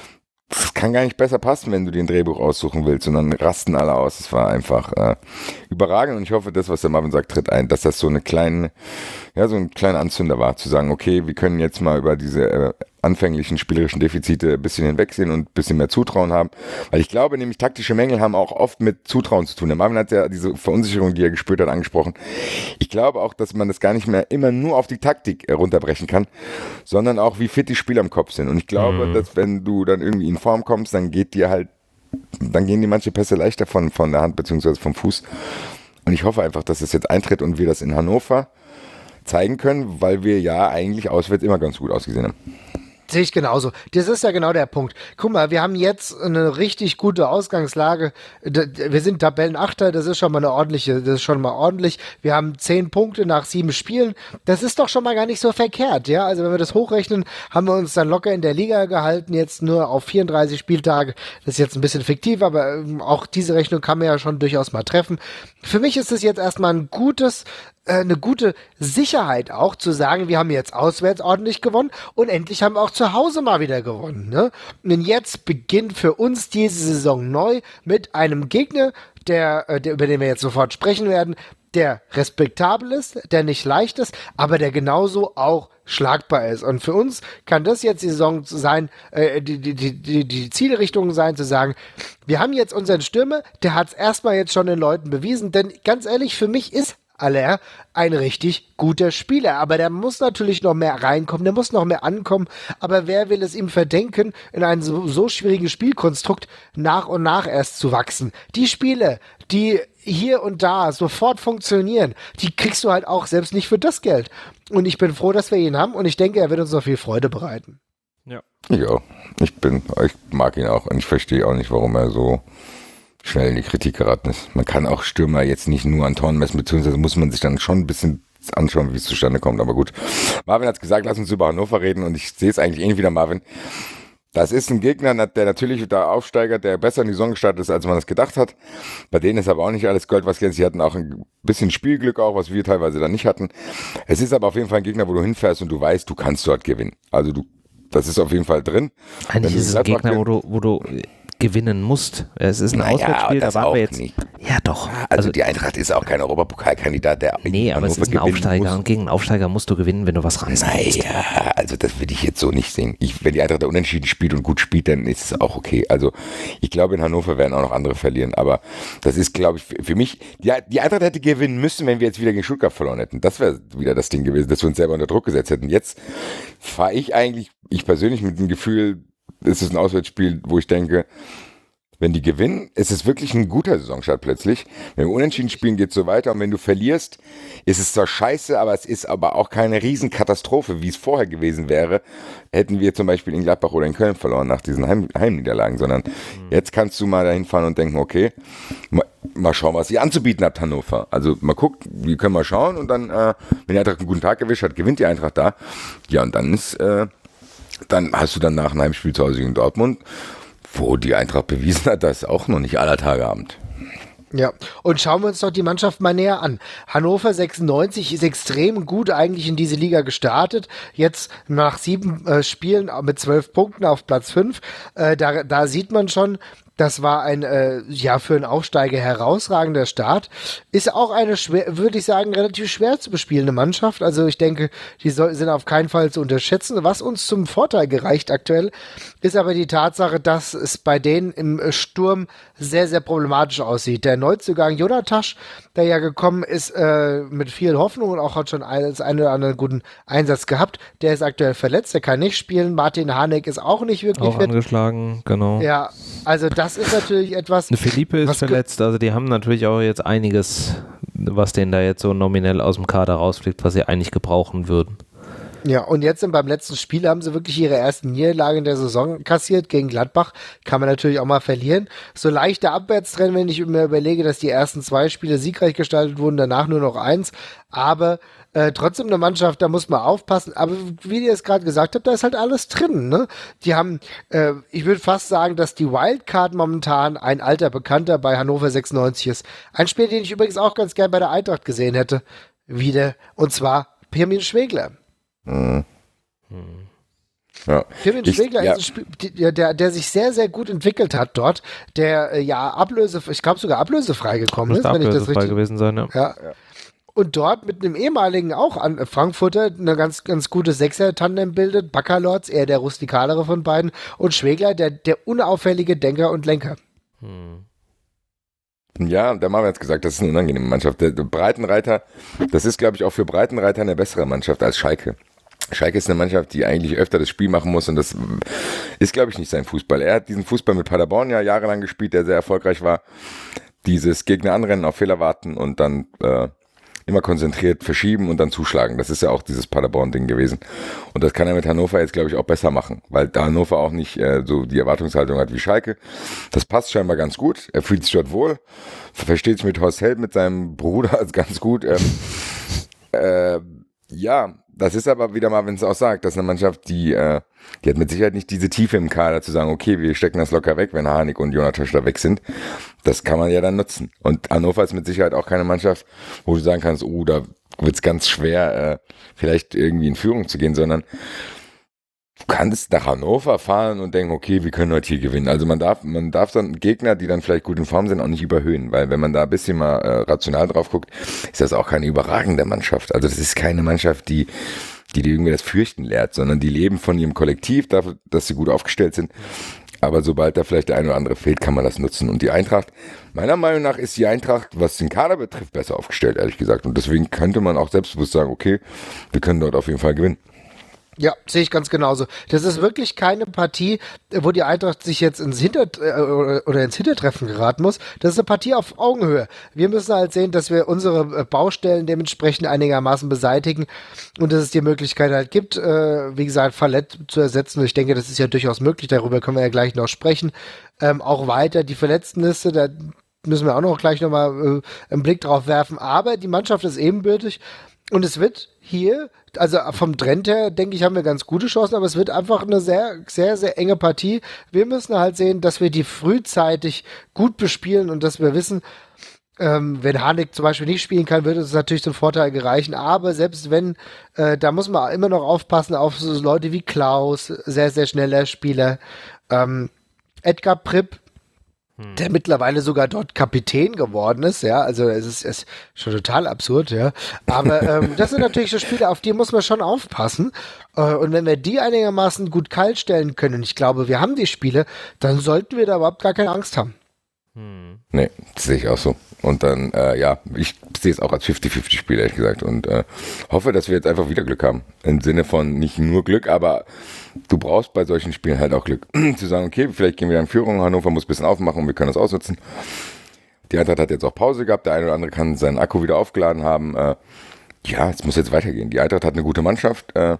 das kann gar nicht besser passen, wenn du dir ein Drehbuch aussuchen willst, sondern rasten alle aus. Es war einfach äh, überragend und ich hoffe, das, was der Marvin sagt, tritt ein, dass das so eine kleine, ja, so ein kleiner Anzünder war, zu sagen, okay, wir können jetzt mal über diese äh, anfänglichen spielerischen Defizite ein bisschen hinwegsehen und ein bisschen mehr Zutrauen haben, weil ich glaube nämlich, taktische Mängel haben auch oft mit Zutrauen zu tun. Der Marvin hat ja diese Verunsicherung, die er gespürt hat, angesprochen. Ich glaube auch, dass man das gar nicht mehr immer nur auf die Taktik runterbrechen kann, sondern auch, wie fit die Spieler im Kopf sind. Und ich glaube, mhm. dass wenn du dann irgendwie in Form kommst, dann geht dir halt, dann gehen die manche Pässe leichter von, von der Hand beziehungsweise vom Fuß. Und ich hoffe einfach, dass das jetzt eintritt und wir das in Hannover zeigen können, weil wir ja eigentlich auswärts immer ganz gut ausgesehen haben. Sehe ich genauso. Das ist ja genau der Punkt. Guck mal, wir haben jetzt eine richtig gute Ausgangslage. Wir sind Tabellenachter, das ist schon mal eine ordentliche, das ist schon mal ordentlich. Wir haben zehn Punkte nach sieben Spielen. Das ist doch schon mal gar nicht so verkehrt, ja. Also wenn wir das hochrechnen, haben wir uns dann locker in der Liga gehalten, jetzt nur auf vierunddreißig Spieltage. Das ist jetzt ein bisschen fiktiv, aber auch diese Rechnung kann man ja schon durchaus mal treffen. Für mich ist es jetzt erstmal ein gutes, eine gute Sicherheit auch zu sagen, wir haben jetzt auswärts ordentlich gewonnen und endlich haben wir auch zu Hause mal wieder gewonnen. Ne? Und jetzt beginnt für uns diese Saison neu mit einem Gegner, der, der über den wir jetzt sofort sprechen werden, der respektabel ist, der nicht leicht ist, aber der genauso auch schlagbar ist. Und für uns kann das jetzt die Saison sein, äh, die, die, die, die Zielrichtung sein, zu sagen, wir haben jetzt unseren Stürmer, der hat es erstmal jetzt schon den Leuten bewiesen, denn ganz ehrlich, für mich ist Haller ein richtig guter Spieler, aber der muss natürlich noch mehr reinkommen, der muss noch mehr ankommen, aber wer will es ihm verdenken, in einem so, so schwierigen Spielkonstrukt nach und nach erst zu wachsen? Die Spiele, die hier und da sofort funktionieren, die kriegst du halt auch selbst nicht für das Geld. Und ich bin froh, dass wir ihn haben und ich denke, er wird uns noch viel Freude bereiten. Ja, ja, ich bin, ich mag ihn auch und ich verstehe auch nicht, warum er so schnell in die Kritik geraten ist. Man kann auch Stürmer jetzt nicht nur an Toren messen, beziehungsweise muss man sich dann schon ein bisschen anschauen, wie es zustande kommt, aber gut. Marvin hat es gesagt, lass uns über Hannover reden und ich sehe es eigentlich ähnlich wie der Marvin. Das ist ein Gegner, der natürlich da aufsteigert, der besser in die Saison gestartet ist, als man das gedacht hat. Bei denen ist aber auch nicht alles Gold, was glänzt. Sie hatten auch ein bisschen Spielglück auch, was wir teilweise dann nicht hatten. Es ist aber auf jeden Fall ein Gegner, wo du hinfährst und du weißt, du kannst dort gewinnen. Also du, das ist auf jeden Fall drin. Eigentlich ist es ein Gegner, wo du, wo du gewinnen musst. Es ist ein naja, Auswärtsspiel, da waren wir jetzt. Nicht. Ja, doch. Also, also die Eintracht ist auch kein Europapokalkandidat, der Nee, aber es ist ein Aufsteiger muss. Und gegen einen Aufsteiger musst du gewinnen, wenn du was reißen willst. Naja, also das würde ich jetzt so nicht sehen. Ich, wenn die Eintracht da unentschieden spielt und gut spielt, dann ist es auch okay. Also ich glaube, in Hannover werden auch noch andere verlieren, aber das ist, glaube ich, für, für mich, die, die Eintracht hätte gewinnen müssen, wenn wir jetzt wieder gegen Stuttgart verloren hätten. Das wäre wieder das Ding gewesen, dass wir uns selber unter Druck gesetzt hätten. Jetzt fahre ich eigentlich, ich persönlich mit dem Gefühl, es ist ein Auswärtsspiel, wo ich denke, wenn die gewinnen, ist es wirklich ein guter Saisonstart plötzlich. Wenn wir unentschieden spielen, geht es so weiter. Und wenn du verlierst, ist es zwar scheiße, aber es ist aber auch keine Riesenkatastrophe, wie es vorher gewesen wäre, hätten wir zum Beispiel in Gladbach oder in Köln verloren nach diesen Heim Heimniederlagen. Sondern mhm. jetzt kannst du mal dahin fahren und denken, okay, mal, mal schauen, was ihr anzubieten habt, Hannover. Also mal gucken, wir können mal schauen. Und dann, äh, wenn die Eintracht einen guten Tag erwischt hat, gewinnt die Eintracht da. Ja, und dann ist, äh, dann hast du dann nach einem Heimspiel zu Hause gegen Dortmund, wo die Eintracht bewiesen hat, das ist auch noch nicht aller Tage Abend. Ja, und schauen wir uns doch die Mannschaft mal näher an. Hannover sechsundneunzig ist extrem gut eigentlich in diese Liga gestartet. Jetzt nach sieben äh, Spielen mit zwölf Punkten auf Platz fünf. Äh, da, da sieht man schon, das war ein, äh, ja, für einen Aufsteiger herausragender Start. Ist auch eine, schwer, würde ich sagen, relativ schwer zu bespielende Mannschaft. Also ich denke, die soll, sind auf keinen Fall zu unterschätzen. Was uns zum Vorteil gereicht aktuell, ist aber die Tatsache, dass es bei denen im Sturm sehr, sehr problematisch aussieht. Der Neuzugang Jonatasch, der ja gekommen ist äh, mit viel Hoffnung und auch hat schon einen, einen oder anderen guten Einsatz gehabt, der ist aktuell verletzt, der kann nicht spielen. Martin Harnik ist auch nicht wirklich auch fit. Angeschlagen, genau. Ja, also das ist natürlich etwas... Felipe ist verletzt, also die haben natürlich auch jetzt einiges, was denen da jetzt so nominell aus dem Kader rausfliegt, was sie eigentlich gebrauchen würden. Ja, und jetzt beim letzten Spiel haben sie wirklich ihre ersten Niederlage in der Saison kassiert gegen Gladbach. Kann man natürlich auch mal verlieren. So leichter Abwärtstrend, wenn ich mir überlege, dass die ersten zwei Spiele siegreich gestaltet wurden, danach nur noch eins. Aber äh, trotzdem eine Mannschaft, da muss man aufpassen. Aber wie ihr es gerade gesagt habt, da ist halt alles drin. Ne? Die haben, äh, ich würde fast sagen, dass die Wildcard momentan ein alter Bekannter bei Hannover sechsundneunzig ist. Ein Spiel, den ich übrigens auch ganz gern bei der Eintracht gesehen hätte. Wieder. Und zwar Pirmin Schwegler. Mhm. Ja. Pirmin Schwegler ja. ist ein Spiel, der, der, der sich sehr, sehr gut entwickelt hat dort, der äh, ja ablöse, ich glaube sogar ablösefrei gekommen ist, wenn ich das richtig... gewesen sein, ja. ja. ja. Und dort mit einem ehemaligen auch an Frankfurter eine ganz, ganz gute Sechser-Tandem bildet. Baccalords, eher der rustikalere von beiden, und Schwegler, der, der unauffällige Denker und Lenker. Hm. Ja, da haben wir jetzt gesagt, das ist eine unangenehme Mannschaft. Der, der Breitenreiter, das ist, glaube ich, auch für Breitenreiter eine bessere Mannschaft als Schalke. Schalke ist eine Mannschaft, die eigentlich öfter das Spiel machen muss, und das ist, glaube ich, nicht sein Fußball. Er hat diesen Fußball mit Paderborn ja jahrelang gespielt, der sehr erfolgreich war. Dieses Gegner anrennen, auf Fehler warten und dann äh, immer konzentriert verschieben und dann zuschlagen. Das ist ja auch dieses Paderborn-Ding gewesen. Und das kann er mit Hannover jetzt, glaube ich, auch besser machen, weil da Hannover auch nicht äh, so die Erwartungshaltung hat wie Schalke. Das passt scheinbar ganz gut. Er fühlt sich dort wohl, versteht sich mit Horst Held, mit seinem Bruder, also ganz gut. Ähm, äh, ja, das ist aber wieder mal, wenn es auch sagt, dass eine Mannschaft, die, äh, die hat mit Sicherheit nicht diese Tiefe im Kader zu sagen, okay, wir stecken das locker weg, wenn Harnik und Jonatasch da weg sind. Das kann man ja dann nutzen. Und Hannover ist mit Sicherheit auch keine Mannschaft, wo du sagen kannst, oh, da wird es ganz schwer, äh, vielleicht irgendwie in Führung zu gehen, sondern du kannst nach Hannover fahren und denken, okay, wir können heute hier gewinnen. Also man darf, man darf dann Gegner, die dann vielleicht gut in Form sind, auch nicht überhöhen, weil wenn man da ein bisschen mal äh, rational drauf guckt, ist das auch keine überragende Mannschaft. Also das ist keine Mannschaft, die die, die irgendwie das Fürchten lehrt, sondern die leben von ihrem Kollektiv, dafür, dass sie gut aufgestellt sind. Aber sobald da vielleicht der eine oder andere fehlt, kann man das nutzen. Und die Eintracht, meiner Meinung nach ist die Eintracht, was den Kader betrifft, besser aufgestellt, ehrlich gesagt. Und deswegen könnte man auch selbstbewusst sagen, okay, wir können dort auf jeden Fall gewinnen. Ja, sehe ich ganz genauso. Das ist wirklich keine Partie, wo die Eintracht sich jetzt ins Hinter oder ins Hintertreffen geraten muss. Das ist eine Partie auf Augenhöhe. Wir müssen halt sehen, dass wir unsere Baustellen dementsprechend einigermaßen beseitigen und dass es die Möglichkeit halt gibt, wie gesagt, Fallett zu ersetzen. Und ich denke, das ist ja durchaus möglich. Darüber können wir ja gleich noch sprechen. Ähm, auch weiter die Verletztenliste, da müssen wir auch noch gleich nochmal äh, einen Blick drauf werfen. Aber die Mannschaft ist ebenbürtig. Und es wird hier, also vom Trend her, denke ich, haben wir ganz gute Chancen, aber es wird einfach eine sehr, sehr, sehr enge Partie. Wir müssen halt sehen, dass wir die frühzeitig gut bespielen und dass wir wissen, ähm, wenn Harnik zum Beispiel nicht spielen kann, wird uns natürlich zum Vorteil gereichen. Aber selbst wenn, äh, da muss man immer noch aufpassen auf so Leute wie Klaus, sehr, sehr schneller Spieler, ähm, Edgar Pripp, der mittlerweile sogar dort Kapitän geworden ist, ja, also es ist, es ist schon total absurd, ja, aber ähm, das sind natürlich so Spiele, auf die muss man schon aufpassen, äh, und wenn wir die einigermaßen gut kalt stellen können, ich glaube, wir haben die Spiele, dann sollten wir da überhaupt gar keine Angst haben. Hm. Nee, das sehe ich auch so. Und dann, äh, ja, ich sehe es auch als fünfzig fünfzig Spiel, ehrlich gesagt. Und äh, hoffe, dass wir jetzt einfach wieder Glück haben. Im Sinne von nicht nur Glück, aber du brauchst bei solchen Spielen halt auch Glück. Zu sagen, okay, vielleicht gehen wir in Führung, Hannover muss ein bisschen aufmachen und wir können das ausnutzen. Die Eintracht hat jetzt auch Pause gehabt, der eine oder andere kann seinen Akku wieder aufgeladen haben. Äh, ja, es muss jetzt weitergehen. Die Eintracht hat eine gute Mannschaft. Äh,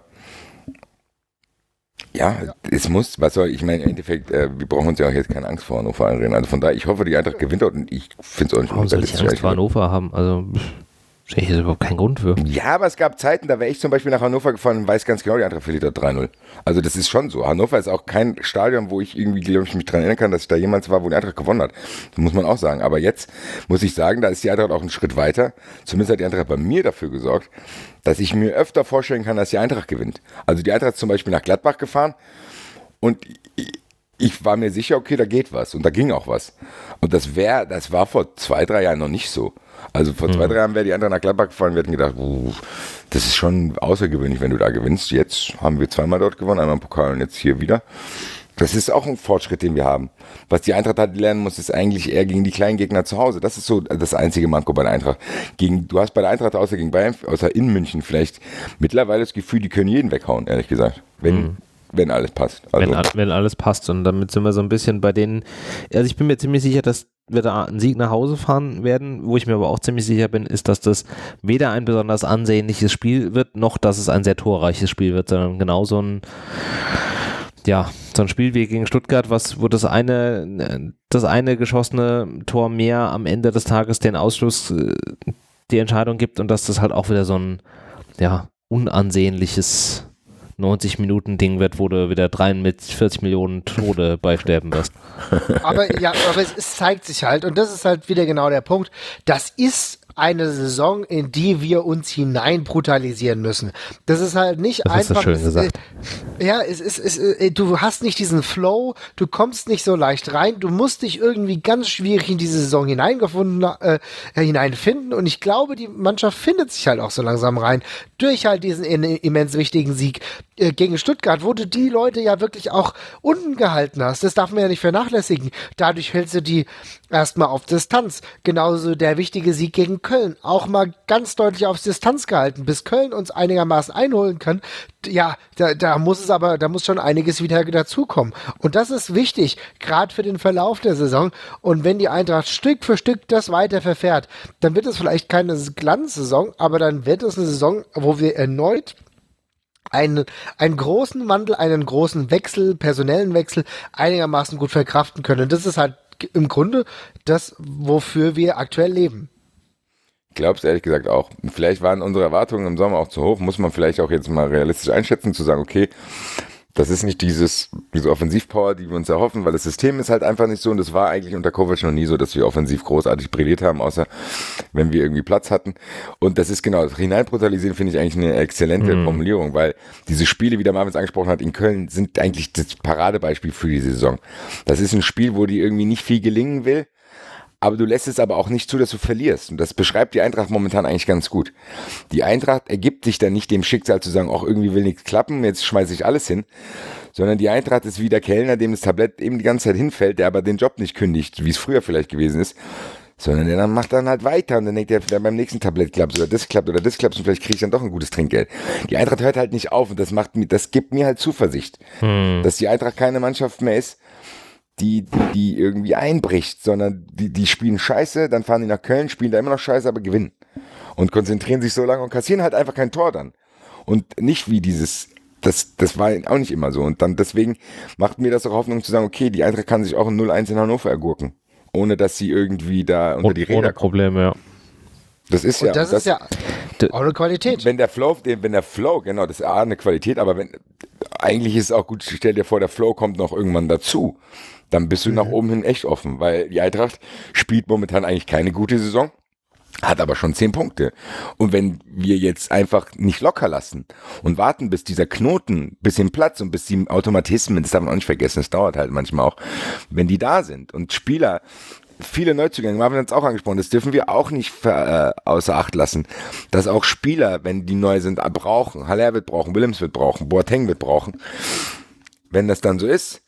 Ja, ja, es muss, was soll, ich meine, im Endeffekt, äh, wir brauchen uns ja auch jetzt keine Angst vor Hannover einreden. Also von daher, ich hoffe, die Eintracht gewinnt dort und ich finde es auch nicht Warum soll ich Angst vor Hannover haben? Also, sehe ich jetzt überhaupt keinen Grund für. Ja, aber es gab Zeiten, da wäre ich zum Beispiel nach Hannover gefahren und weiß ganz genau, die Eintracht verliert dort drei null. Also das ist schon so. Hannover ist auch kein Stadion, wo ich irgendwie, glaube ich, mich dran erinnern kann, dass ich da jemals war, wo die Eintracht gewonnen hat. Das muss man auch sagen. Aber jetzt muss ich sagen, da ist die Eintracht auch einen Schritt weiter. Zumindest hat die Eintracht bei mir dafür gesorgt, dass ich mir öfter vorstellen kann, dass die Eintracht gewinnt. Also die Eintracht ist zum Beispiel nach Gladbach gefahren. Und ich war mir sicher, okay, da geht was und da ging auch was. Und das wäre, das war vor zwei, drei Jahren noch nicht so. Also vor mhm. zwei, drei Jahren wäre die Eintracht nach Gladbach gefahren, wir hätten gedacht, uh, das ist schon außergewöhnlich, wenn du da gewinnst. Jetzt haben wir zweimal dort gewonnen, einmal im Pokal und jetzt hier wieder. Das ist auch ein Fortschritt, den wir haben. Was die Eintracht halt lernen muss, ist eigentlich eher gegen die kleinen Gegner zu Hause. Das ist so das einzige Manko bei der Eintracht. Gegen, du hast bei der Eintracht außer gegen Bayern, außer in München vielleicht mittlerweile das Gefühl, die können jeden weghauen, ehrlich gesagt. Wenn mhm. Wenn alles passt. Also wenn, wenn alles passt. Und damit sind wir so ein bisschen bei denen, also ich bin mir ziemlich sicher, dass wir da einen Sieg nach Hause fahren werden. Wo ich mir aber auch ziemlich sicher bin, ist, dass das weder ein besonders ansehnliches Spiel wird, noch dass es ein sehr torreiches Spiel wird, sondern genau so ein, ja, so ein Spiel wie gegen Stuttgart, was, wo das eine, das eine geschossene Tor mehr am Ende des Tages den Ausschluss, die Entscheidung gibt und dass das halt auch wieder so ein, ja, unansehnliches neunzig Minuten Ding wird, wo du wieder dreiundvierzig Millionen Tode beisterben wirst. Aber ja, aber es, es zeigt sich halt, und das ist halt wieder genau der Punkt, das ist eine Saison, in die wir uns hinein brutalisieren müssen. Das ist halt nicht das einfach. Das schön gesagt. Äh, ja, es ist, es, äh, du hast nicht diesen Flow, du kommst nicht so leicht rein, du musst dich irgendwie ganz schwierig in diese Saison hineingefunden, äh, hineinfinden, und ich glaube, die Mannschaft findet sich halt auch so langsam rein, durch halt diesen immens wichtigen Sieg äh, gegen Stuttgart, wo du die Leute ja wirklich auch unten gehalten hast. Das darf man ja nicht vernachlässigen. Dadurch hältst du die erstmal auf Distanz. Genauso der wichtige Sieg gegen Köln. Auch mal ganz deutlich auf Distanz gehalten, bis Köln uns einigermaßen einholen kann. Ja, da, da muss es aber, da muss schon einiges wieder dazukommen. Und das ist wichtig, gerade für den Verlauf der Saison. Und wenn die Eintracht Stück für Stück das weiter verfährt, dann wird es vielleicht keine Glanzsaison, aber dann wird es eine Saison, wo wir erneut einen, einen großen Wandel, einen großen Wechsel, personellen Wechsel einigermaßen gut verkraften können. Und das ist halt im Grunde das, wofür wir aktuell leben. Ich glaube es ehrlich gesagt auch. Vielleicht waren unsere Erwartungen im Sommer auch zu hoch, muss man vielleicht auch jetzt mal realistisch einschätzen, zu sagen, okay, das ist nicht dieses, diese Offensivpower, die wir uns erhoffen, weil das System ist halt einfach nicht so, und das war eigentlich unter Kovac noch nie so, dass wir offensiv großartig brilliert haben, außer wenn wir irgendwie Platz hatten. Und das ist genau, das Hineinbrutalisieren finde ich eigentlich eine exzellente mhm. Formulierung, weil diese Spiele, wie der Marvin es angesprochen hat, in Köln sind eigentlich das Paradebeispiel für die Saison. Das ist ein Spiel, wo dir irgendwie nicht viel gelingen will, aber du lässt es aber auch nicht zu, dass du verlierst. Und das beschreibt die Eintracht momentan eigentlich ganz gut. Die Eintracht ergibt sich dann nicht dem Schicksal zu sagen, ach, irgendwie will nichts klappen, jetzt schmeiße ich alles hin. Sondern die Eintracht ist wie der Kellner, dem das Tablett eben die ganze Zeit hinfällt, der aber den Job nicht kündigt, wie es früher vielleicht gewesen ist. Sondern der dann macht dann halt weiter und dann denkt er, beim nächsten Tablett klappt oder das klappt oder das klappt und vielleicht kriege ich dann doch ein gutes Trinkgeld. Die Eintracht hört halt nicht auf und das macht mir, das gibt mir halt Zuversicht, hm. dass die Eintracht keine Mannschaft mehr ist, Die, die, die irgendwie einbricht, sondern die, die spielen scheiße, dann fahren die nach Köln, spielen da immer noch scheiße, aber gewinnen. Und konzentrieren sich so lange und kassieren halt einfach kein Tor dann. Und nicht wie dieses, das, das war auch nicht immer so. Und dann deswegen macht mir das auch Hoffnung zu sagen, okay, die Eintracht kann sich auch ein null eins in Hannover ergurken. Ohne dass sie irgendwie da unter die Räder Ohne Probleme, ja. Das ist und ja, das, das ist ja auch eine Qualität. Wenn der Flow, wenn der Flow, genau, das ist A, eine Qualität, aber wenn, eigentlich ist es auch gut, stell dir vor, der Flow kommt noch irgendwann dazu. Dann bist du mhm. nach oben hin echt offen, weil die Eintracht spielt momentan eigentlich keine gute Saison. hat aber schon zehn Punkte. Und wenn wir jetzt einfach nicht locker lassen und warten, bis dieser Knoten, bis im Platz und bis die Automatismen, das darf man auch nicht vergessen, es dauert halt manchmal auch, wenn die da sind und Spieler, viele Neuzugänge, Marvin hat es auch angesprochen, das dürfen wir auch nicht ver, äh, außer Acht lassen, dass auch Spieler, wenn die neu sind, brauchen, Haller wird brauchen, Willems wird brauchen, Boateng wird brauchen. Wenn das dann so ist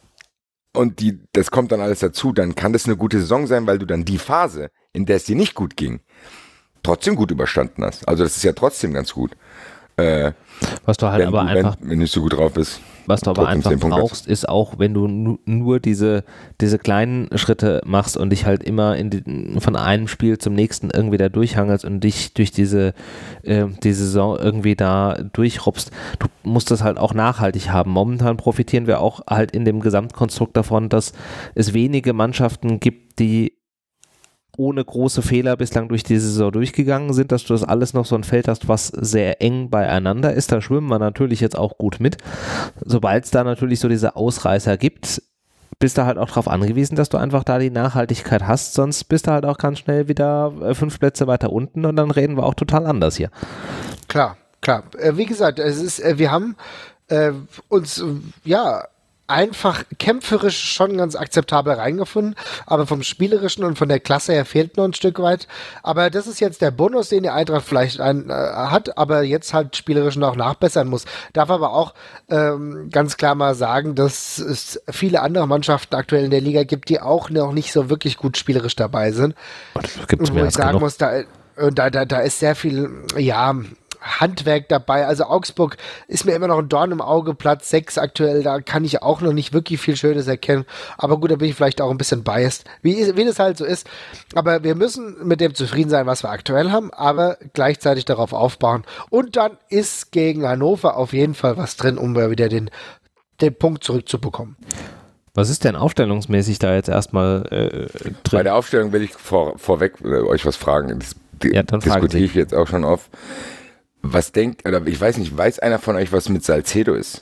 und die, das kommt dann alles dazu, dann kann das eine gute Saison sein, weil du dann die Phase, in der es dir nicht gut ging, trotzdem gut überstanden hast. Also das ist ja trotzdem ganz gut. Äh, was du halt wenn aber du, einfach, wenn, wenn du nicht so gut drauf bist. Was du aber einfach brauchst, ist auch, wenn du nu, nur diese, diese kleinen Schritte machst und dich halt immer in die, von einem Spiel zum nächsten irgendwie da durchhangelst und dich durch diese, äh, die Saison irgendwie da durchruppst. Du musst das halt auch nachhaltig haben. Momentan profitieren wir auch halt in dem Gesamtkonstrukt davon, dass es wenige Mannschaften gibt, die ohne große Fehler bislang durch die Saison durchgegangen sind, dass du das alles noch so ein Feld hast, was sehr eng beieinander ist. Da schwimmen wir natürlich jetzt auch gut mit. Sobald es da natürlich so diese Ausreißer gibt, bist du halt auch darauf angewiesen, dass du einfach da die Nachhaltigkeit hast, sonst bist du halt auch ganz schnell wieder fünf Plätze weiter unten und dann reden wir auch total anders hier. Klar, klar. Äh, wie gesagt, es ist, äh, wir haben äh, uns, äh, ja, einfach kämpferisch schon ganz akzeptabel reingefunden, aber vom Spielerischen und von der Klasse her fehlt noch ein Stück weit. Aber das ist jetzt der Bonus, den die Eintracht vielleicht ein, äh, hat, aber jetzt halt spielerisch noch nachbessern muss. Darf aber auch ähm, ganz klar mal sagen, dass es viele andere Mannschaften aktuell in der Liga gibt, die auch noch nicht so wirklich gut spielerisch dabei sind. Das gibt's mehr Wo als ich sagen genug. muss, da, da, da, da ist sehr viel, ja, Handwerk dabei. Also Augsburg ist mir immer noch ein Dorn im Auge, Platz sechs aktuell, da kann ich auch noch nicht wirklich viel Schönes erkennen. Aber gut, da bin ich vielleicht auch ein bisschen biased, wie, wie das halt so ist. Aber wir müssen mit dem zufrieden sein, was wir aktuell haben, aber gleichzeitig darauf aufbauen. Und dann ist gegen Hannover auf jeden Fall was drin, um wieder den, den Punkt zurückzubekommen. Was ist denn aufstellungsmäßig da jetzt erstmal äh, drin? Bei der Aufstellung will ich vor, vorweg äh, euch was fragen. Das Ja, dann fragen diskutiere Sie. ich jetzt auch schon auf. Was denkt, oder ich weiß nicht, weiß einer von euch, was mit Salcedo ist?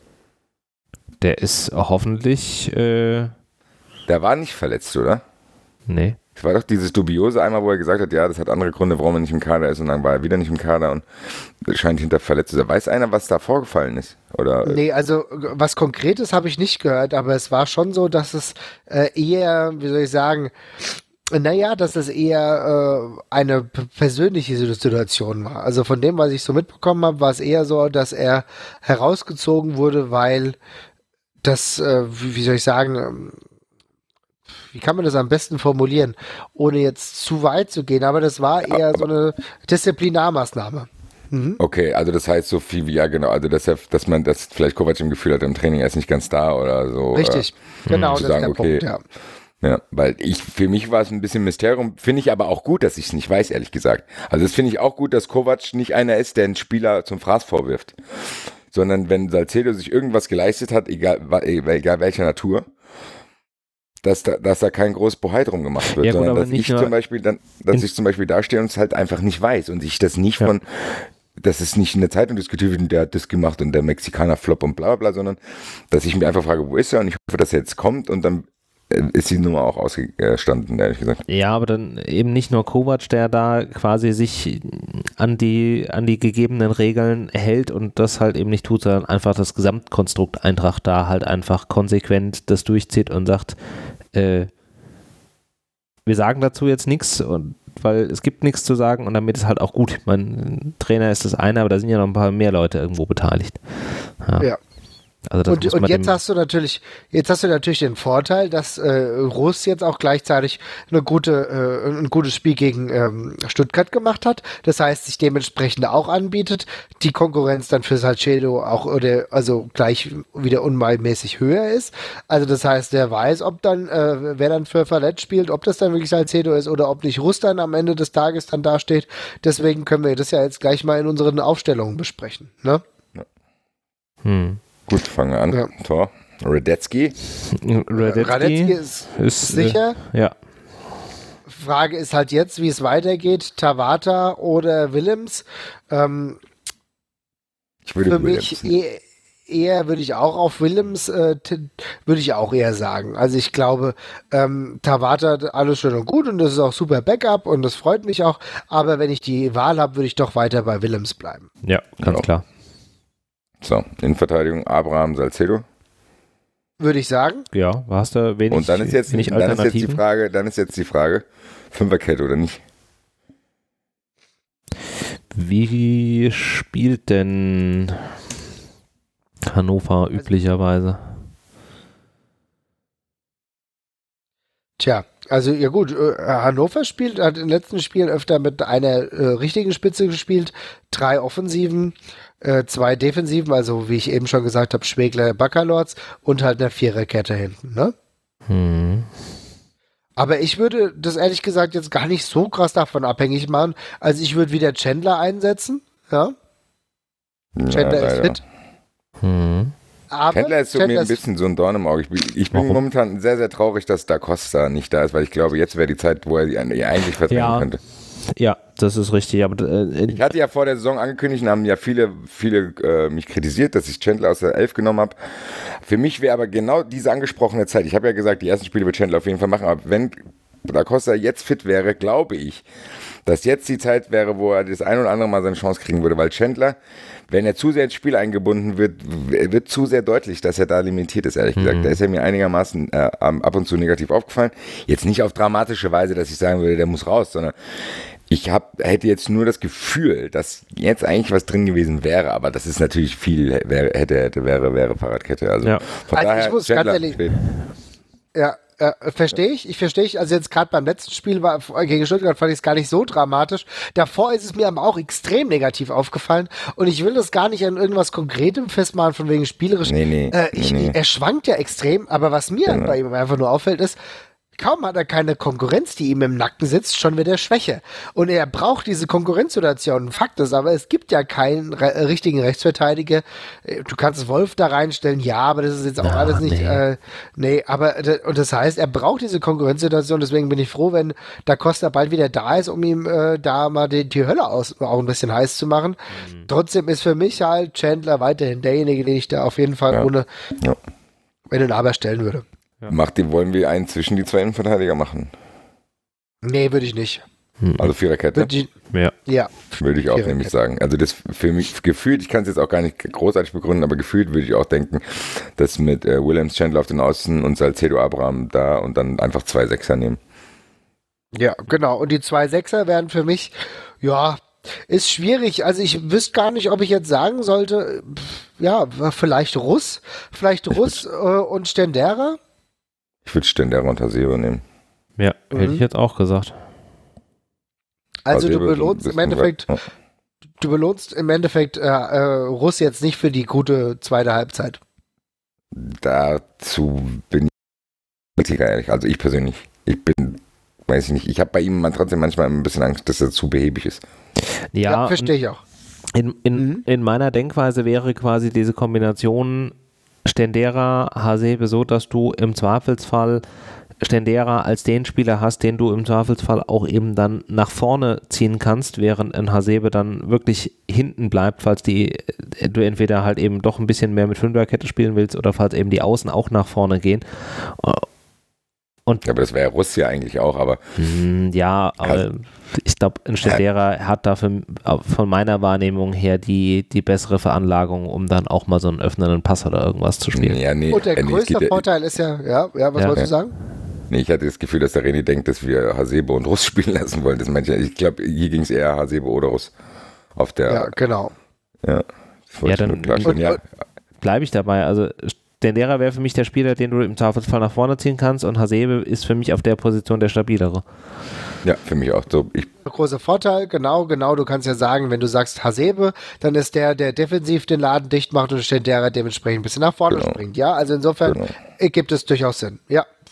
Der ist hoffentlich, äh, Der war nicht verletzt, oder? nee. Es war doch dieses Dubiose einmal, wo er gesagt hat, ja, das hat andere Gründe, warum er nicht im Kader ist, und dann war er wieder nicht im Kader und scheint hinter verletzt zu sein. Weiß einer, was da vorgefallen ist? Oder? Nee, also was Konkretes habe ich nicht gehört, aber es war schon so, dass es äh, eher, wie soll ich sagen, naja, dass es eher äh, eine p- persönliche Situation war. Also von dem, was ich so mitbekommen habe, war es eher so, dass er herausgezogen wurde, weil das, äh, wie, wie soll ich sagen, ähm, wie kann man das am besten formulieren, ohne jetzt zu weit zu gehen, aber das war eher so eine Disziplinarmaßnahme. Mhm. Okay, also das heißt so viel wie, ja genau, also dass, er, dass man, dass vielleicht Kovac im Gefühl hat, im Training er ist nicht ganz da oder so. Richtig, genau, zu das sagen, ist der okay. Punkt, ja. Ja, weil ich, für mich war es ein bisschen Mysterium, finde ich aber auch gut, dass ich es nicht weiß, ehrlich gesagt. Also das finde ich auch gut, dass Kovac nicht einer ist, der einen Spieler zum Fraß vorwirft, sondern wenn Salcedo sich irgendwas geleistet hat, egal, egal welcher Natur, dass da, dass da kein großes Bohai drum gemacht wird, Ja, gut, sondern aber dass nicht ich nur zum Beispiel dann, dass in- ich zum Beispiel dastehe und es halt einfach nicht weiß und ich das nicht Ja. von, dass es nicht in der Zeitung diskutiert wird, und der hat das gemacht und der Mexikaner Flop und bla bla bla, sondern dass ich mir einfach frage, wo ist er, und ich hoffe, dass er jetzt kommt, und dann äh, ist die Nummer auch ausgestanden, ehrlich gesagt. Ja, aber dann eben nicht nur Kovac, der da quasi sich an die, an die gegebenen Regeln hält und das halt eben nicht tut, sondern einfach das Gesamtkonstrukt Eintracht da halt einfach konsequent das durchzieht und sagt, äh, wir sagen dazu jetzt nichts, und weil es gibt nichts zu sagen, und damit ist halt auch gut. Mein Trainer ist das eine, aber da sind ja noch ein paar mehr Leute irgendwo beteiligt. Ja. Ja. Also das Und, muss und man jetzt dem- hast du natürlich, jetzt hast du natürlich den Vorteil, dass äh, Russ jetzt auch gleichzeitig eine gute, äh, ein gutes Spiel gegen ähm, Stuttgart gemacht hat. Das heißt, sich dementsprechend auch anbietet. Die Konkurrenz dann für Salcedo auch oder also gleich wieder unmalmäßig höher ist. Also das heißt, der weiß, ob dann äh, wer dann für verletzt spielt, ob das dann wirklich Salcedo ist oder ob nicht Russ dann am Ende des Tages dann dasteht. Deswegen können wir das ja jetzt gleich mal in unseren Aufstellungen besprechen. Ne? hm. Gut, fangen wir an. Ja. Tor. Radetzky. Radetzky, Radetzky ist, ist sicher. Äh, ja. Frage ist halt jetzt, wie es weitergeht, Tabata oder Willems. Ähm, Ich würde für mich Williams. eh, eher, würde ich auch auf Willems, äh, würde ich auch eher sagen. Also ich glaube, ähm, Tabata alles schön und gut und das ist auch super Backup und das freut mich auch, aber wenn ich die Wahl habe, würde ich doch weiter bei Willems bleiben. Ja, ganz Ja. klar. So, Innenverteidigung Abraham, Salcedo. Würde ich sagen. Ja, hast du wenig, Und dann ist jetzt, wenig dann ist jetzt die Alternativen? Frage, dann ist jetzt die Frage, Fünferkette oder nicht? Wie spielt denn Hannover üblicherweise? Tja, also ja gut, äh, Hannover spielt, hat in den letzten Spielen öfter mit einer äh, richtigen Spitze gespielt, drei Offensiven, äh, zwei Defensiven, also wie ich eben schon gesagt habe, Schwegler, Baccalords und halt eine Viererkette hinten, ne? Hm. Aber ich würde das ehrlich gesagt jetzt gar nicht so krass davon abhängig machen. Also ich würde wieder Chandler einsetzen, ja. Chandler Ja, ist leider. fit. Hm. Aber Chandler ist so mir ein bisschen so ein Dorn im Auge. Ich bin, ich bin Warum? momentan sehr, sehr traurig, dass Da Costa nicht da ist, weil ich glaube, jetzt wäre die Zeit, wo er die eigentlich verdrängen Ja. könnte. Ja, das ist richtig. Aber äh, Ich hatte ja vor der Saison angekündigt, und haben ja viele, viele äh, mich kritisiert, dass ich Chandler aus der Elf genommen habe. Für mich wäre aber genau diese angesprochene Zeit, ich habe ja gesagt, die ersten Spiele wird Chandler auf jeden Fall machen, aber wenn Da Costa jetzt fit wäre, glaube ich, dass jetzt die Zeit wäre, wo er das ein oder andere Mal seine Chance kriegen würde, weil Chandler, wenn er zu sehr ins Spiel eingebunden wird, wird zu sehr deutlich, dass er da limitiert ist, ehrlich gesagt. Da ist er mir einigermaßen äh, ab und zu negativ aufgefallen. Jetzt nicht auf dramatische Weise, dass ich sagen würde, der muss raus, sondern ich hab, hätte jetzt nur das Gefühl, dass jetzt eigentlich was drin gewesen wäre, aber das ist natürlich viel, wäre, hätte, hätte, wäre, wäre Fahrradkette. Also Ja. von Also daher, ich muss Chandler ganz ehrlich- steht. Ja, äh, verstehe ich. Ich verstehe ich. Also jetzt gerade beim letzten Spiel war, gegen Stuttgart fand ich es gar nicht so dramatisch. Davor ist es mir aber auch extrem negativ aufgefallen. Und ich will das gar nicht an irgendwas Konkretem festmachen, von wegen spielerisch. Nee, nee, äh, ich, nee, nee. Er schwankt ja extrem, aber was mir Genau. bei ihm einfach nur auffällt, ist, kaum hat er keine Konkurrenz, die ihm im Nacken sitzt, schon wird er Schwäche. Und er braucht diese Konkurrenzsituation. Fakt ist aber, es gibt ja keinen re richtigen Rechtsverteidiger. Äh, Du kannst Wolf da reinstellen, ja, aber das ist jetzt auch Ja, alles nicht, nee. äh, nee, aber, d- und das heißt, er braucht diese Konkurrenzsituation, deswegen bin ich froh, wenn Da Costa bald wieder da ist, um ihm äh, da mal die, die Hölle aus, auch ein bisschen heiß zu machen. Mhm. Trotzdem ist für mich halt Chandler weiterhin derjenige, den ich da auf jeden Fall Ja. ohne, Ja. wenn ein Aber stellen würde. Macht die, wollen wir einen zwischen die zwei Innenverteidiger machen? Nee, würde ich nicht. Also Viererkette? Würde ich, Ja. ja. Würde ich auch Viererkette. nämlich sagen. Also das für mich gefühlt, ich kann es jetzt auch gar nicht großartig begründen, aber gefühlt würde ich auch denken, dass mit äh, Williams, Chandler auf den Außen und Salcedo Abraham da und dann einfach zwei Sechser nehmen. Ja, genau. Und die zwei Sechser wären für mich, ja, ist schwierig. Also ich wüsste gar nicht, ob ich jetzt sagen sollte, pff, ja, vielleicht Russ, vielleicht Russ äh, und Stendera. Ich würde Stendera und Hasebe nehmen. Ja, hätte Mhm. ich jetzt auch gesagt. Also du Hasebe so ein belohnst im bisschen Endeffekt, weit- du belohnst im Endeffekt äh, äh, Russ jetzt nicht für die gute zweite Halbzeit. Dazu bin ich sicher ehrlich. Also ich persönlich, ich bin, weiß ich nicht, ich habe bei ihm man trotzdem manchmal ein bisschen Angst, dass er zu behäbig ist. Ja, Ja, verstehe ich auch. in, in, Mhm. in meiner Denkweise wäre quasi diese Kombination Stendera, Hasebe so, dass du im Zweifelsfall Stendera als den Spieler hast, den du im Zweifelsfall auch eben dann nach vorne ziehen kannst, während ein Hasebe dann wirklich hinten bleibt, falls die äh, du entweder halt eben doch ein bisschen mehr mit Fünferkette spielen willst oder falls eben die Außen auch nach vorne gehen. Und Aber das wäre ja Russ ja eigentlich auch, aber Mm, ja, aber Also- ich glaube, ein Stendera hat dafür von meiner Wahrnehmung her die, die bessere Veranlagung, um dann auch mal so einen öffnenden Pass oder irgendwas zu spielen. ja, nee, Und der äh, nee, es größte geht ja- Vorteil ist ja, ja, ja, was Ja. wolltest du sagen? Nee, ich hatte das Gefühl, dass der René denkt, dass wir Hasebe und Russ spielen lassen wollen. Das meinte ich, ich glaube, hier ging es eher Hasebe oder Russ. Auf der, Ja, genau. ja. Das wollte Ja, ich nur dann- klarstellen. und- ja. und- Bleibe ich dabei. Also Stendera wäre für mich der Spieler, den du im Zweifelsfall nach vorne ziehen kannst, und Hasebe ist für mich auf der Position der stabilere. ja, für mich auch so. Ich, Großer Vorteil, genau, genau. Du kannst ja sagen, wenn du sagst Hasebe, dann ist der, der defensiv den Laden dicht macht und Stendera dementsprechend ein bisschen nach vorne Genau. springt. Ja, also insofern Genau. äh, gibt es durchaus Sinn. Ja,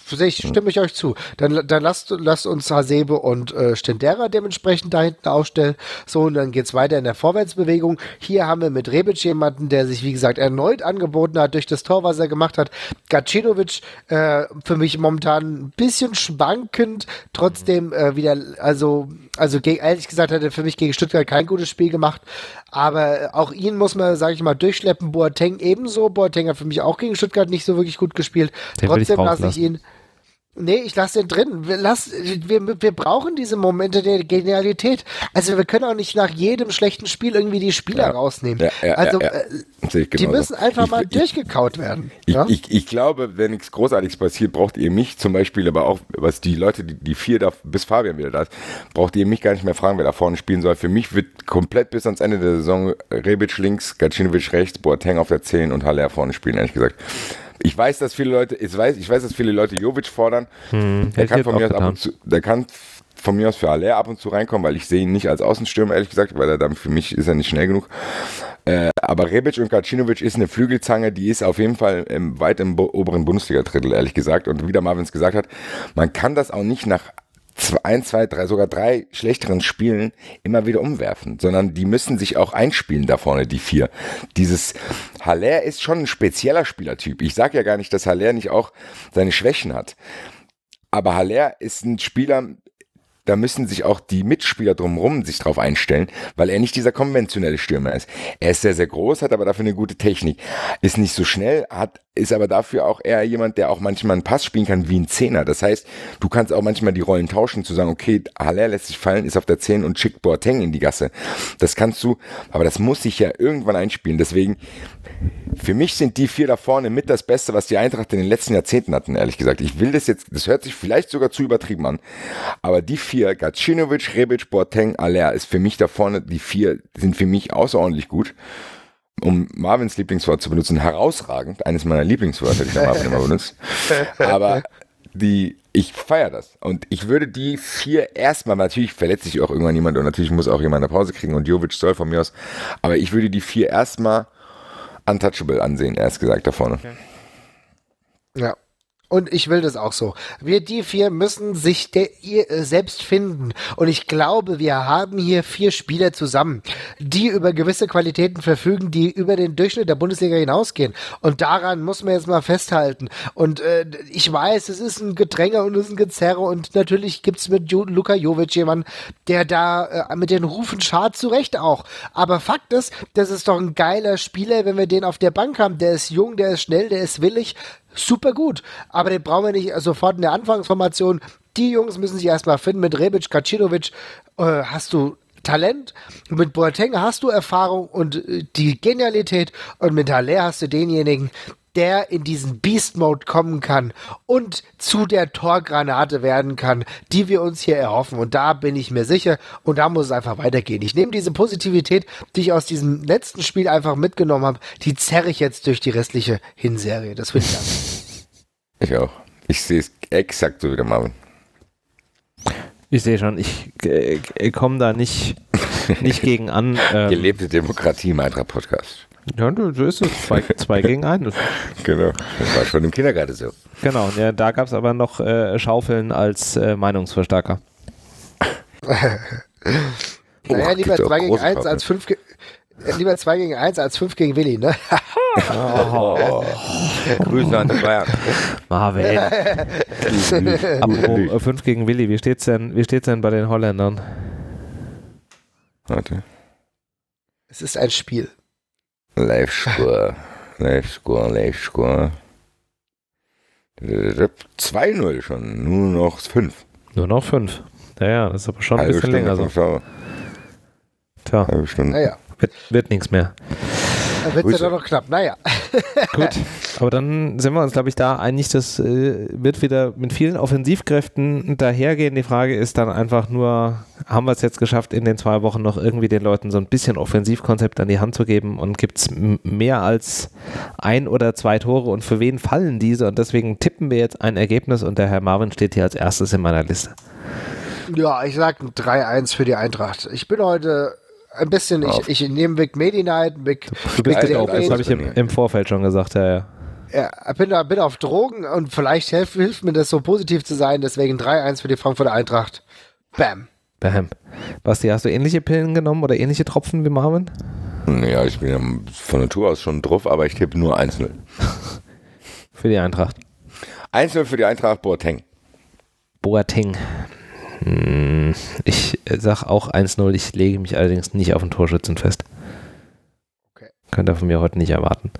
stimme ich euch zu. Dann, dann lasst, lasst uns Hasebe und äh, Stendera dementsprechend da hinten aufstellen. So, und dann geht's weiter in der Vorwärtsbewegung. Hier haben wir mit Rebic jemanden, der sich, wie gesagt, erneut angeboten hat durch das Tor, was er gemacht hat. Gacinovic, äh, für mich momentan ein bisschen schwankend, trotzdem äh, wieder, also, also gegen, ehrlich gesagt hat er für mich gegen Stuttgart kein gutes Spiel gemacht, aber auch ihn muss man, sage ich mal, durchschleppen. Boateng ebenso. Boateng hat für mich auch gegen Stuttgart nicht so wirklich gut gespielt. Den Trotzdem lasse ich ihn. Nee, ich lasse den drin. Wir, lass, wir, wir brauchen diese Momente der Genialität. Also wir können auch nicht nach jedem schlechten Spiel irgendwie die Spieler ja. rausnehmen. Ja, ja, also ja, ja. die müssen einfach ich, mal ich, durchgekaut werden. Ich, ja? ich, ich glaube, wenn nichts Großartiges passiert, braucht ihr mich zum Beispiel, aber auch, was die Leute, die, die vier, da, bis Fabian wieder da ist, braucht ihr mich gar nicht mehr fragen, wer da vorne spielen soll. Für mich wird komplett bis ans Ende der Saison Rebic links, Gacinovic rechts, Boateng auf der zehn und Haller vorne spielen, ehrlich gesagt. Ich weiß, dass viele Leute, ich weiß, ich weiß, dass viele Leute Jovic fordern. Hm, der, kann von mir aus ab und zu, der kann von mir aus für Haller ab und zu reinkommen, weil ich sehe ihn nicht als Außenstürmer, ehrlich gesagt, weil er dann für mich ist er nicht schnell genug. Äh, aber Rebic und Gacinovic ist eine Flügelzange, die ist auf jeden Fall im, weit im bo- oberen Bundesliga-Drittel, ehrlich gesagt. Und wie der Marvins gesagt hat, man kann das auch nicht nach ein, zwei, drei, sogar drei schlechteren Spielen immer wieder umwerfen, sondern die müssen sich auch einspielen da vorne, die vier. Dieses Haller ist schon ein spezieller Spielertyp. Ich sage ja gar nicht, dass Haller nicht auch seine Schwächen hat. Aber Haller ist ein Spieler, da müssen sich auch die Mitspieler drumherum sich drauf einstellen, weil er nicht dieser konventionelle Stürmer ist. Er ist sehr, sehr groß, hat aber dafür eine gute Technik. Ist nicht so schnell, hat, ist aber dafür auch eher jemand, der auch manchmal einen Pass spielen kann wie ein Zehner. Das heißt, du kannst auch manchmal die Rollen tauschen, zu sagen, okay, Haller lässt sich fallen, ist auf der zehn und schickt Boateng in die Gasse. Das kannst du, aber das muss sich ja irgendwann einspielen. Deswegen, für mich sind die vier da vorne mit das Beste, was die Eintracht in den letzten Jahrzehnten hatten, ehrlich gesagt. Ich will das jetzt, das hört sich vielleicht sogar zu übertrieben an, aber die vier, Gacinovic, Rebic, Boateng, Haller, ist für mich da vorne, die vier sind für mich außerordentlich gut. Um Marvins Lieblingswort zu benutzen, herausragend, eines meiner Lieblingswörter, die der Marvin immer benutzt. Aber die, ich feiere das. Und ich würde die vier erstmal, natürlich verletzt sich auch irgendwann jemand und natürlich muss auch jemand eine Pause kriegen und Jovic soll von mir aus, aber ich würde die vier erstmal untouchable ansehen, erst gesagt, da vorne. Okay. Ja. Und ich will das auch so. Wir, die vier, müssen sich der, ihr, äh, selbst finden. Und ich glaube, wir haben hier vier Spieler zusammen, die über gewisse Qualitäten verfügen, die über den Durchschnitt der Bundesliga hinausgehen. Und daran muss man jetzt mal festhalten. Und äh, ich weiß, es ist ein Gedränge und es ist ein Gezerre. Und natürlich gibt's mit jo- Luka Jovic jemanden, der da äh, mit den Rufen schart, zu Recht auch. Aber Fakt ist, das ist doch ein geiler Spieler, wenn wir den auf der Bank haben. Der ist jung, der ist schnell, der ist willig. Super gut, aber den brauchen wir nicht sofort in der Anfangsformation. Die Jungs müssen sich erstmal finden. Mit Rebic, Gacinovic äh, hast du Talent, mit Boateng hast du Erfahrung und äh, die Genialität und mit Haller hast du denjenigen, der in diesen Beast-Mode kommen kann und zu der Torgranate werden kann, die wir uns hier erhoffen. Und da bin ich mir sicher und da muss es einfach weitergehen. Ich nehme diese Positivität, die ich aus diesem letzten Spiel einfach mitgenommen habe, die zerre ich jetzt durch die restliche Hinserie. Das will ich sagen. Ich auch. Ich sehe es exakt so wie der Marvin. Ich sehe schon, ich äh, komme da nicht, nicht gegen an. Ähm, Gelebte Demokratie im Eintracht-Podcast. Ja, so ist es. Zwei, zwei gegen einen. Genau, das war schon im Kindergarten so. Genau, ja, da gab es aber noch äh, Schaufeln als äh, Meinungsverstärker. Naja, lieber zwei gegen eins als fünf ge- lieber zwei gegen eins als fünf gegen Willi, ne? Oh. Grüße an den Bayern. Marvin. Apropos fünf gegen Willi, wie steht's denn, wie steht's denn bei den Holländern? Warte. Es ist ein Spiel. Live-Score. Live-Score, Live-Score. zwei null schon, nur noch fünf. Nur noch fünf. Ja, ja, das ist aber schon ein bisschen länger so. Tja, halbe Stunde. Naja. Wird, wird nichts mehr. Dann wird es ja doch noch knapp. Naja. Gut, aber dann sind wir uns, glaube ich, da einig, das äh, wird wieder mit vielen Offensivkräften dahergehen. Die Frage ist dann einfach nur, haben wir es jetzt geschafft, in den zwei Wochen noch irgendwie den Leuten so ein bisschen Offensivkonzept an die Hand zu geben und gibt es m- mehr als ein oder zwei Tore und für wen fallen diese? Und deswegen tippen wir jetzt ein Ergebnis und der Herr Marvin steht hier als erstes in meiner Liste. Ja, ich sag ein drei eins für die Eintracht. Ich bin heute ein bisschen, ich, ich nehme Vic Medi-Night, Vic Du bist Vic auch, das habe ich im, im Vorfeld schon gesagt, ja, ja. Ja, bin, bin auf Drogen und vielleicht hilft, hilft mir das so positiv zu sein, deswegen drei eins für die Frankfurter Eintracht. Bam. Bam. Basti, hast du ähnliche Pillen genommen oder ähnliche Tropfen wie Marvin? Ja, ich bin ja von Natur aus schon drauf, aber ich tippe nur eins null. Für die Eintracht. eins null für die Eintracht Boateng. Boateng. Hm, ich sag auch eins null, ich lege mich allerdings nicht auf den Torschützen fest. Okay. Könnt ihr von mir heute nicht erwarten.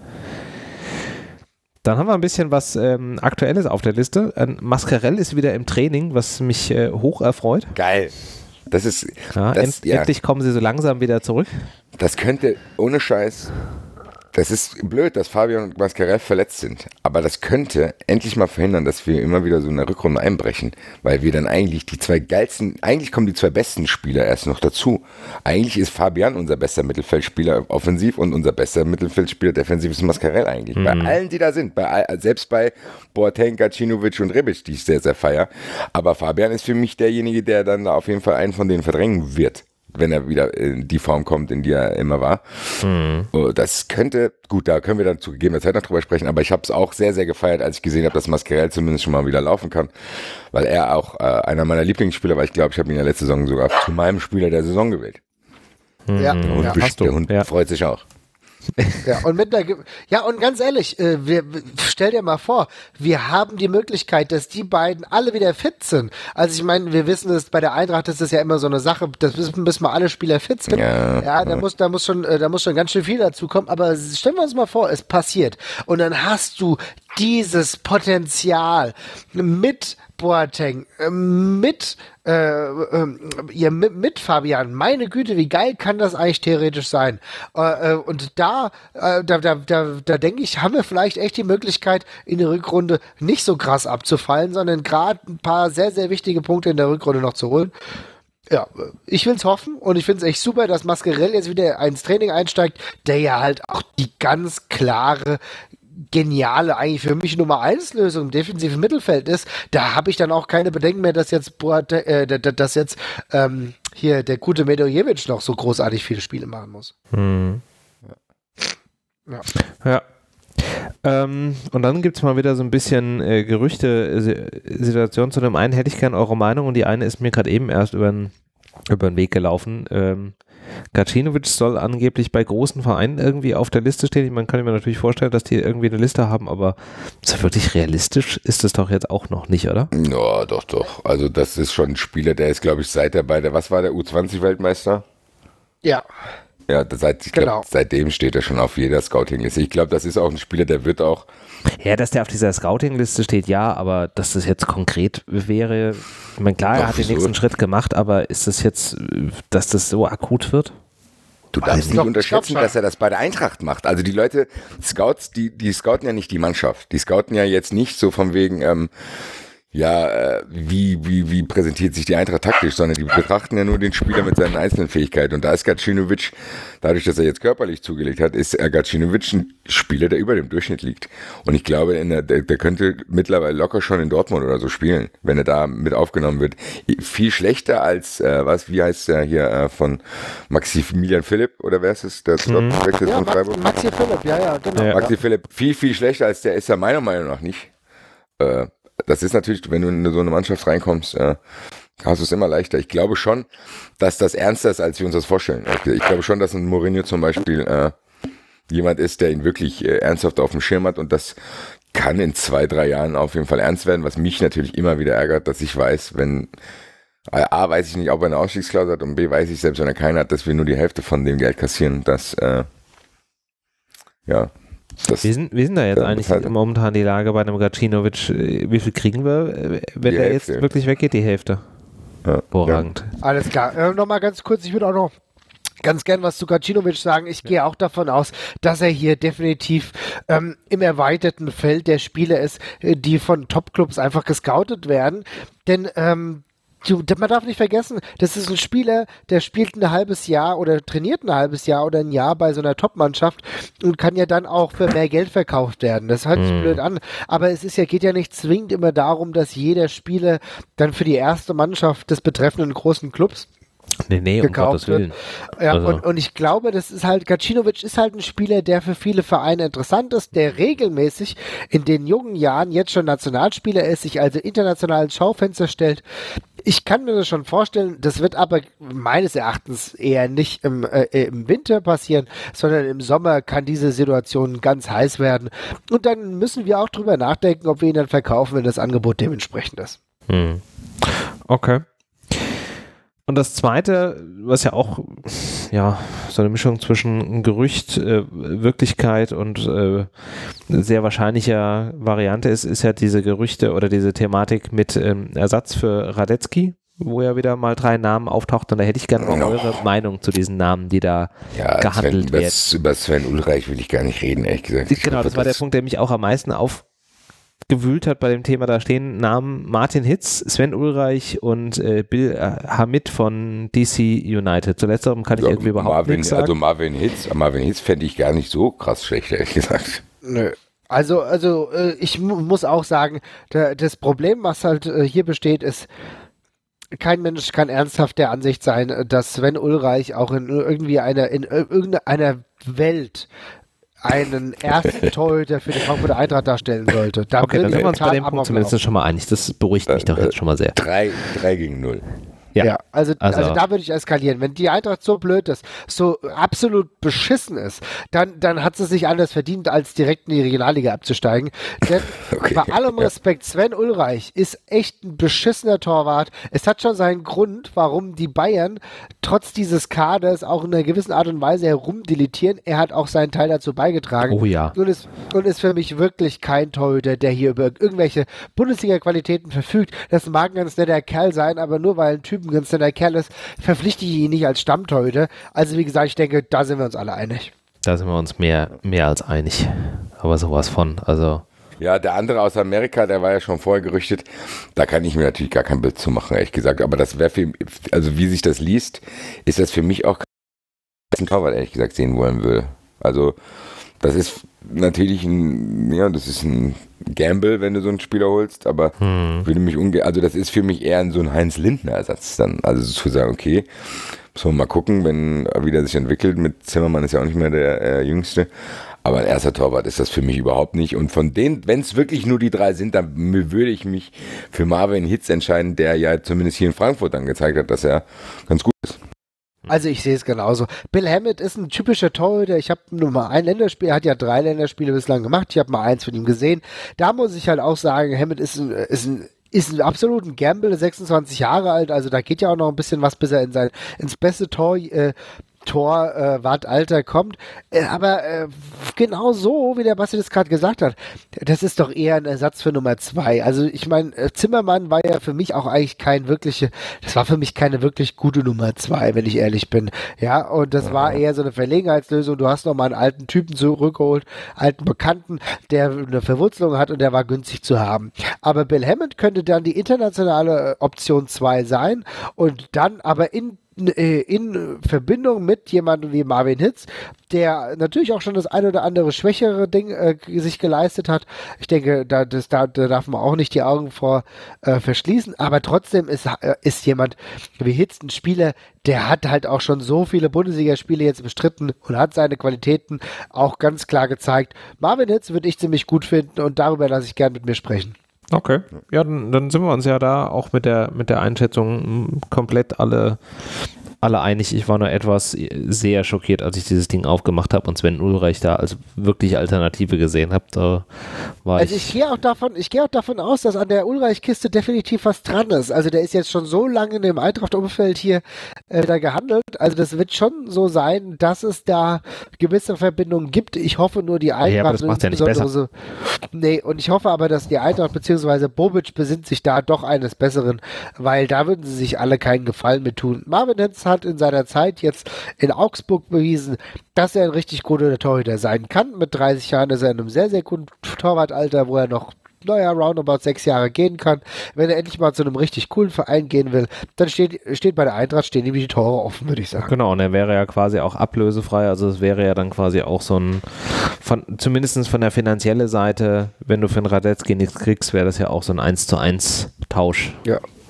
Dann haben wir ein bisschen was ähm, Aktuelles auf der Liste. Ein Mascarell ist wieder im Training, was mich äh, hoch erfreut. Geil. Das ist. Ja, das, end, ja. Endlich kommen sie so langsam wieder zurück. Das könnte, ohne Scheiß, das ist blöd, dass Fabian und Mascarell verletzt sind. Aber das könnte endlich mal verhindern, dass wir immer wieder so eine Rückrunde einbrechen. Weil wir dann eigentlich die zwei geilsten, eigentlich kommen die zwei besten Spieler erst noch dazu. Eigentlich ist Fabian unser bester Mittelfeldspieler offensiv und unser bester Mittelfeldspieler defensiv ist Mascarell eigentlich. Mhm. Bei allen, die da sind. Bei all, selbst bei Boateng, Gacinovic und Rebic, die ich sehr, sehr feier. Aber Fabian ist für mich derjenige, der dann auf jeden Fall einen von denen verdrängen wird, wenn er wieder in die Form kommt, in die er immer war. Mhm. Das könnte, gut, da können wir dann zu gegebener Zeit noch drüber sprechen, aber ich habe es auch sehr, sehr gefeiert, als ich gesehen habe, dass Mascarell zumindest schon mal wieder laufen kann, weil er auch äh, einer meiner Lieblingsspieler war. Ich glaube, ich habe ihn ja letzte Saison sogar zu meinem Spieler der Saison gewählt. Ja, und ja, hast du. Der Hund ja. freut sich auch. Ja, und mit der, ja, und ganz ehrlich, äh, wir, stell dir mal vor, wir haben die Möglichkeit, dass die beiden alle wieder fit sind. Also ich meine, wir wissen, dass bei der Eintracht ist das ja immer so eine Sache, das müssen, bis mal alle Spieler fit sind. Ja, ja, da ja. muss, da muss schon, da muss schon ganz schön viel dazu kommen. Aber stellen wir uns mal vor, es passiert und dann hast du dieses Potenzial mit Boateng, mit, äh, äh, ja, mit, mit Fabian. Meine Güte, wie geil kann das eigentlich theoretisch sein? Äh, und da, äh, da, da, da, da denke ich, haben wir vielleicht echt die Möglichkeit, in der Rückrunde nicht so krass abzufallen, sondern gerade ein paar sehr, sehr wichtige Punkte in der Rückrunde noch zu holen. Ja, ich will's hoffen und ich finde es echt super, dass Mascarell jetzt wieder ins Training einsteigt, der ja halt auch die ganz klare, geniale, eigentlich für mich Nummer eins Lösung im defensiven Mittelfeld ist. Da habe ich dann auch keine Bedenken mehr, dass jetzt Boate, äh, dass jetzt ähm, hier der gute Medojevic noch so großartig viele Spiele machen muss. Hm. Ja. Ja. Ähm, und dann gibt es mal wieder so ein bisschen äh, Gerüchte-Situation. Zu dem einen hätte ich gerne eure Meinung und die eine ist mir gerade eben erst über den über den Weg gelaufen. Ähm, Gacinovic soll angeblich bei großen Vereinen irgendwie auf der Liste stehen. Man kann mir natürlich vorstellen, dass die irgendwie eine Liste haben, aber so wirklich realistisch ist es doch jetzt auch noch nicht, oder? Ja, doch, doch. Also das ist schon ein Spieler, der ist, glaube ich, seit der bei der, was war der U zwanzig Weltmeister? Ja. Ja, seit, ich genau. glaube, seitdem steht er schon auf jeder Scouting-Liste. Ich glaube, das ist auch ein Spieler, der wird auch... Ja, dass der auf dieser Scouting-Liste steht, ja, aber dass das jetzt konkret wäre, ich meine, klar, er hat den nächsten Schritt gemacht, aber ist das jetzt, dass das so akut wird? Du darfst nicht unterschätzen, dass er das bei der Eintracht macht. Also die Leute, Scouts, die, die scouten ja nicht die Mannschaft. Die scouten ja jetzt nicht so von wegen... Ähm, ja, äh, wie, wie, wie präsentiert sich die Eintracht taktisch, sondern die betrachten ja nur den Spieler mit seinen einzelnen Fähigkeiten. Und da ist Gacinovic, dadurch, dass er jetzt körperlich zugelegt hat, ist Gacinovic ein Spieler, der über dem Durchschnitt liegt. Und ich glaube, in der, der, der könnte mittlerweile locker schon in Dortmund oder so spielen, wenn er da mit aufgenommen wird. Viel schlechter als, äh, was, wie heißt der hier, äh, von Maximilian Philipp, oder wer ist es? Der mhm. ja, von Freiburg? Maxi Philipp, ja, ja, genau. Ja. Maxi Philipp, viel, viel schlechter als der ist er meiner Meinung nach nicht. Äh, Das ist natürlich, wenn du in so eine Mannschaft reinkommst, äh, hast du es immer leichter. Ich glaube schon, dass das ernster ist, als wir uns das vorstellen. Ich glaube schon, dass ein Mourinho zum Beispiel äh, jemand ist, der ihn wirklich äh, ernsthaft auf dem Schirm hat und das kann in zwei, drei Jahren auf jeden Fall ernst werden, was mich natürlich immer wieder ärgert, dass ich weiß, wenn A, weiß ich nicht, ob er eine Ausstiegsklausel hat und B, weiß ich, selbst wenn er keine hat, dass wir nur die Hälfte von dem Geld kassieren, dass, äh, ja, Das, wie, sind, wie sind da jetzt eigentlich halt momentan die Lage bei einem Gacinovic? Wie viel kriegen wir, wenn der Hälfte. Jetzt wirklich weggeht? Die Hälfte. Ja, Vorragend. Ja. Alles klar. Äh, Nochmal ganz kurz, ich würde auch noch ganz gern was zu Gacinovic sagen. Ich gehe auch davon aus, dass er hier definitiv ähm, im erweiterten Feld der Spieler ist, die von Topclubs einfach gescoutet werden. Denn ähm, Du, man darf nicht vergessen, das ist ein Spieler, der spielt ein halbes Jahr oder trainiert ein halbes Jahr oder ein Jahr bei so einer Top-Mannschaft und kann ja dann auch für mehr Geld verkauft werden. Das hört sich mhm. blöd an, aber es ist ja, geht ja nicht zwingend immer darum, dass jeder Spieler dann für die erste Mannschaft des betreffenden großen Clubs Nee, nee, um Gottes Willen. Ja, also. und, und ich glaube, das ist halt, Gacinovic ist halt ein Spieler, der für viele Vereine interessant ist, der regelmäßig in den jungen Jahren jetzt schon Nationalspieler ist, sich also international ins Schaufenster stellt. Ich kann mir das schon vorstellen, das wird aber meines Erachtens eher nicht im, äh, im Winter passieren, sondern im Sommer kann diese Situation ganz heiß werden. Und dann müssen wir auch drüber nachdenken, ob wir ihn dann verkaufen, wenn das Angebot dementsprechend ist. Hm. Okay. Und das Zweite, was ja auch ja so eine Mischung zwischen Gerücht, äh, Wirklichkeit und äh, sehr wahrscheinlicher Variante ist, ist ja diese Gerüchte oder diese Thematik mit ähm, Ersatz für Radetzky, wo ja wieder mal drei Namen auftauchten. Und da hätte ich gerne mal no. eure Meinung zu diesen Namen, die da ja, gehandelt Sven, werden. über, über Sven Ulreich will ich gar nicht reden, ehrlich gesagt. Ich genau, hoffe, das war der das Punkt, der mich auch am meisten auf gewühlt hat bei dem Thema. Da stehen Namen Martin Hitz, Sven Ulreich und äh, Bill äh, Hamid von D C United. Zu letzterem kann ich ja, irgendwie überhaupt Marvin, nichts sagen. Also Marvin Hitz, Marvin Hitz fände ich gar nicht so krass schlecht, ehrlich gesagt. Nö. Also, also äh, ich mu- muss auch sagen, der, das Problem, was halt äh, hier besteht, ist, kein Mensch kann ernsthaft der Ansicht sein, dass Sven Ulreich auch in irgendwie einer, in irgendeiner Welt einen ersten Torhüter für die Frankfurter Eintracht darstellen sollte. Da okay, dann sind wir uns bei dem Punkt Amok zumindest laufen. schon mal einig. Das beruhigt mich Äh, doch jetzt schon mal sehr. Drei, drei gegen null. Ja, Ja, also, also, also- da würde ich eskalieren. Wenn die Eintracht so blöd ist, so absolut beschissen ist, dann, dann hat sie sich anders verdient, als direkt in die Regionalliga abzusteigen. Denn Okay, bei allem ja. Respekt, Sven Ulreich ist echt ein beschissener Torwart. Es hat schon seinen Grund, warum die Bayern trotz dieses Kaders auch in einer gewissen Art und Weise herumdeletieren. Er hat auch seinen Teil dazu beigetragen. Oh ja. Und ist, und ist für mich wirklich kein Torhüter, der hier über irgendwelche Bundesliga-Qualitäten verfügt. Das mag ein ganz netter Kerl sein, aber nur weil ein Typ ein ganz netter Kerl ist, verpflichte ich ihn nicht als Stammtorhüter. Also wie gesagt, ich denke, da sind wir uns alle einig. Da sind wir uns mehr, mehr als einig. Aber sowas von. Also Ja, der andere aus Amerika, der war ja schon vorher gerüchtet. Da kann ich mir natürlich gar kein Bild zu machen, ehrlich gesagt. Aber das wäre für, also wie sich das liest, ist das für mich auch kein Torwart, ehrlich gesagt, sehen wollen will. Also das ist natürlich ein, ja, das ist ein Gamble, wenn du so einen Spieler holst, aber hm. würde mich unge, also das ist für mich eher so ein Heinz-Lindner-Ersatz dann. Also zu sagen, okay, müssen wir mal gucken, wenn wie der sich entwickelt. Mit Zimmermann ist ja auch nicht mehr der äh, Jüngste. Aber ein erster Torwart ist das für mich überhaupt nicht. Und von denen, wenn es wirklich nur die drei sind, dann würde ich mich für Marvin Hitz entscheiden, der ja zumindest hier in Frankfurt dann gezeigt hat, dass er ganz gut ist. Also ich sehe es genauso. Bill Hammett ist ein typischer Torhüter. Ich habe nur mal ein Länderspiel, er hat ja drei Länderspiele bislang gemacht. Ich habe mal eins von ihm gesehen. Da muss ich halt auch sagen, Hammett ist ein, ist ein ist ein absoluter Gamble, sechsundzwanzig Jahre alt, also da geht ja auch noch ein bisschen was, bis er in sein, ins beste Tor, äh, Tor, äh, Wartalter kommt. Äh, aber äh, genau so, wie der Basti das gerade gesagt hat, das ist doch eher ein Ersatz für Nummer zwei. Also ich meine, äh, Zimmermann war ja für mich auch eigentlich kein wirkliche, das war für mich keine wirklich gute Nummer zwei, wenn ich ehrlich bin. Ja, und das war eher so eine Verlegenheitslösung. Du hast noch mal einen alten Typen zurückgeholt, alten Bekannten, der eine Verwurzelung hat und der war günstig zu haben. Aber Bill Hammond könnte dann die internationale Option zwei sein und dann aber in in Verbindung mit jemandem wie Marvin Hitz, der natürlich auch schon das ein oder andere schwächere Ding äh, sich geleistet hat. Ich denke, da, das, da, da darf man auch nicht die Augen vor äh, verschließen, aber trotzdem ist, äh, ist jemand wie Hitz ein Spieler, der hat halt auch schon so viele Bundesligaspiele jetzt bestritten und hat seine Qualitäten auch ganz klar gezeigt. Marvin Hitz würde ich ziemlich gut finden und darüber lasse ich gern mit mir sprechen. Okay, ja, dann, dann sind wir uns ja da auch mit der, mit der Einschätzung komplett alle, alle einig. Ich war nur etwas sehr schockiert, als ich dieses Ding aufgemacht habe und Sven Ulreich da als wirklich Alternative gesehen habe. Da war also ich. ich gehe auch davon, ich gehe auch davon aus, dass an der Ulreich-Kiste definitiv was dran ist. Also der ist jetzt schon so lange in dem Eintracht-Umfeld hier äh, da gehandelt. Also das wird schon so sein, dass es da gewisse Verbindungen gibt. Ich hoffe nur, die Eintracht. Ja, aber das macht's ja nicht besser. So, nee, und ich hoffe aber, dass die Eintracht bzw. Bobic besinnt sich da doch eines Besseren, weil da würden sie sich alle keinen Gefallen mit tun. Marvin Hitz hat in seiner Zeit jetzt in Augsburg bewiesen, dass er ein richtig guter Torhüter sein kann. Mit dreißig Jahren ist er in einem sehr, sehr guten Torwartalter, wo er noch naja, roundabout sechs Jahre gehen kann. Wenn er endlich mal zu einem richtig coolen Verein gehen will, dann steht, steht bei der Eintracht, stehen ihm die Tore offen, würde ich sagen. Genau, und er wäre ja quasi auch ablösefrei, also es wäre ja dann quasi auch so ein, von, zumindest von der finanziellen Seite, wenn du für einen Radetzky nichts kriegst, wäre das ja auch so ein eins zu eins Tausch. Ja.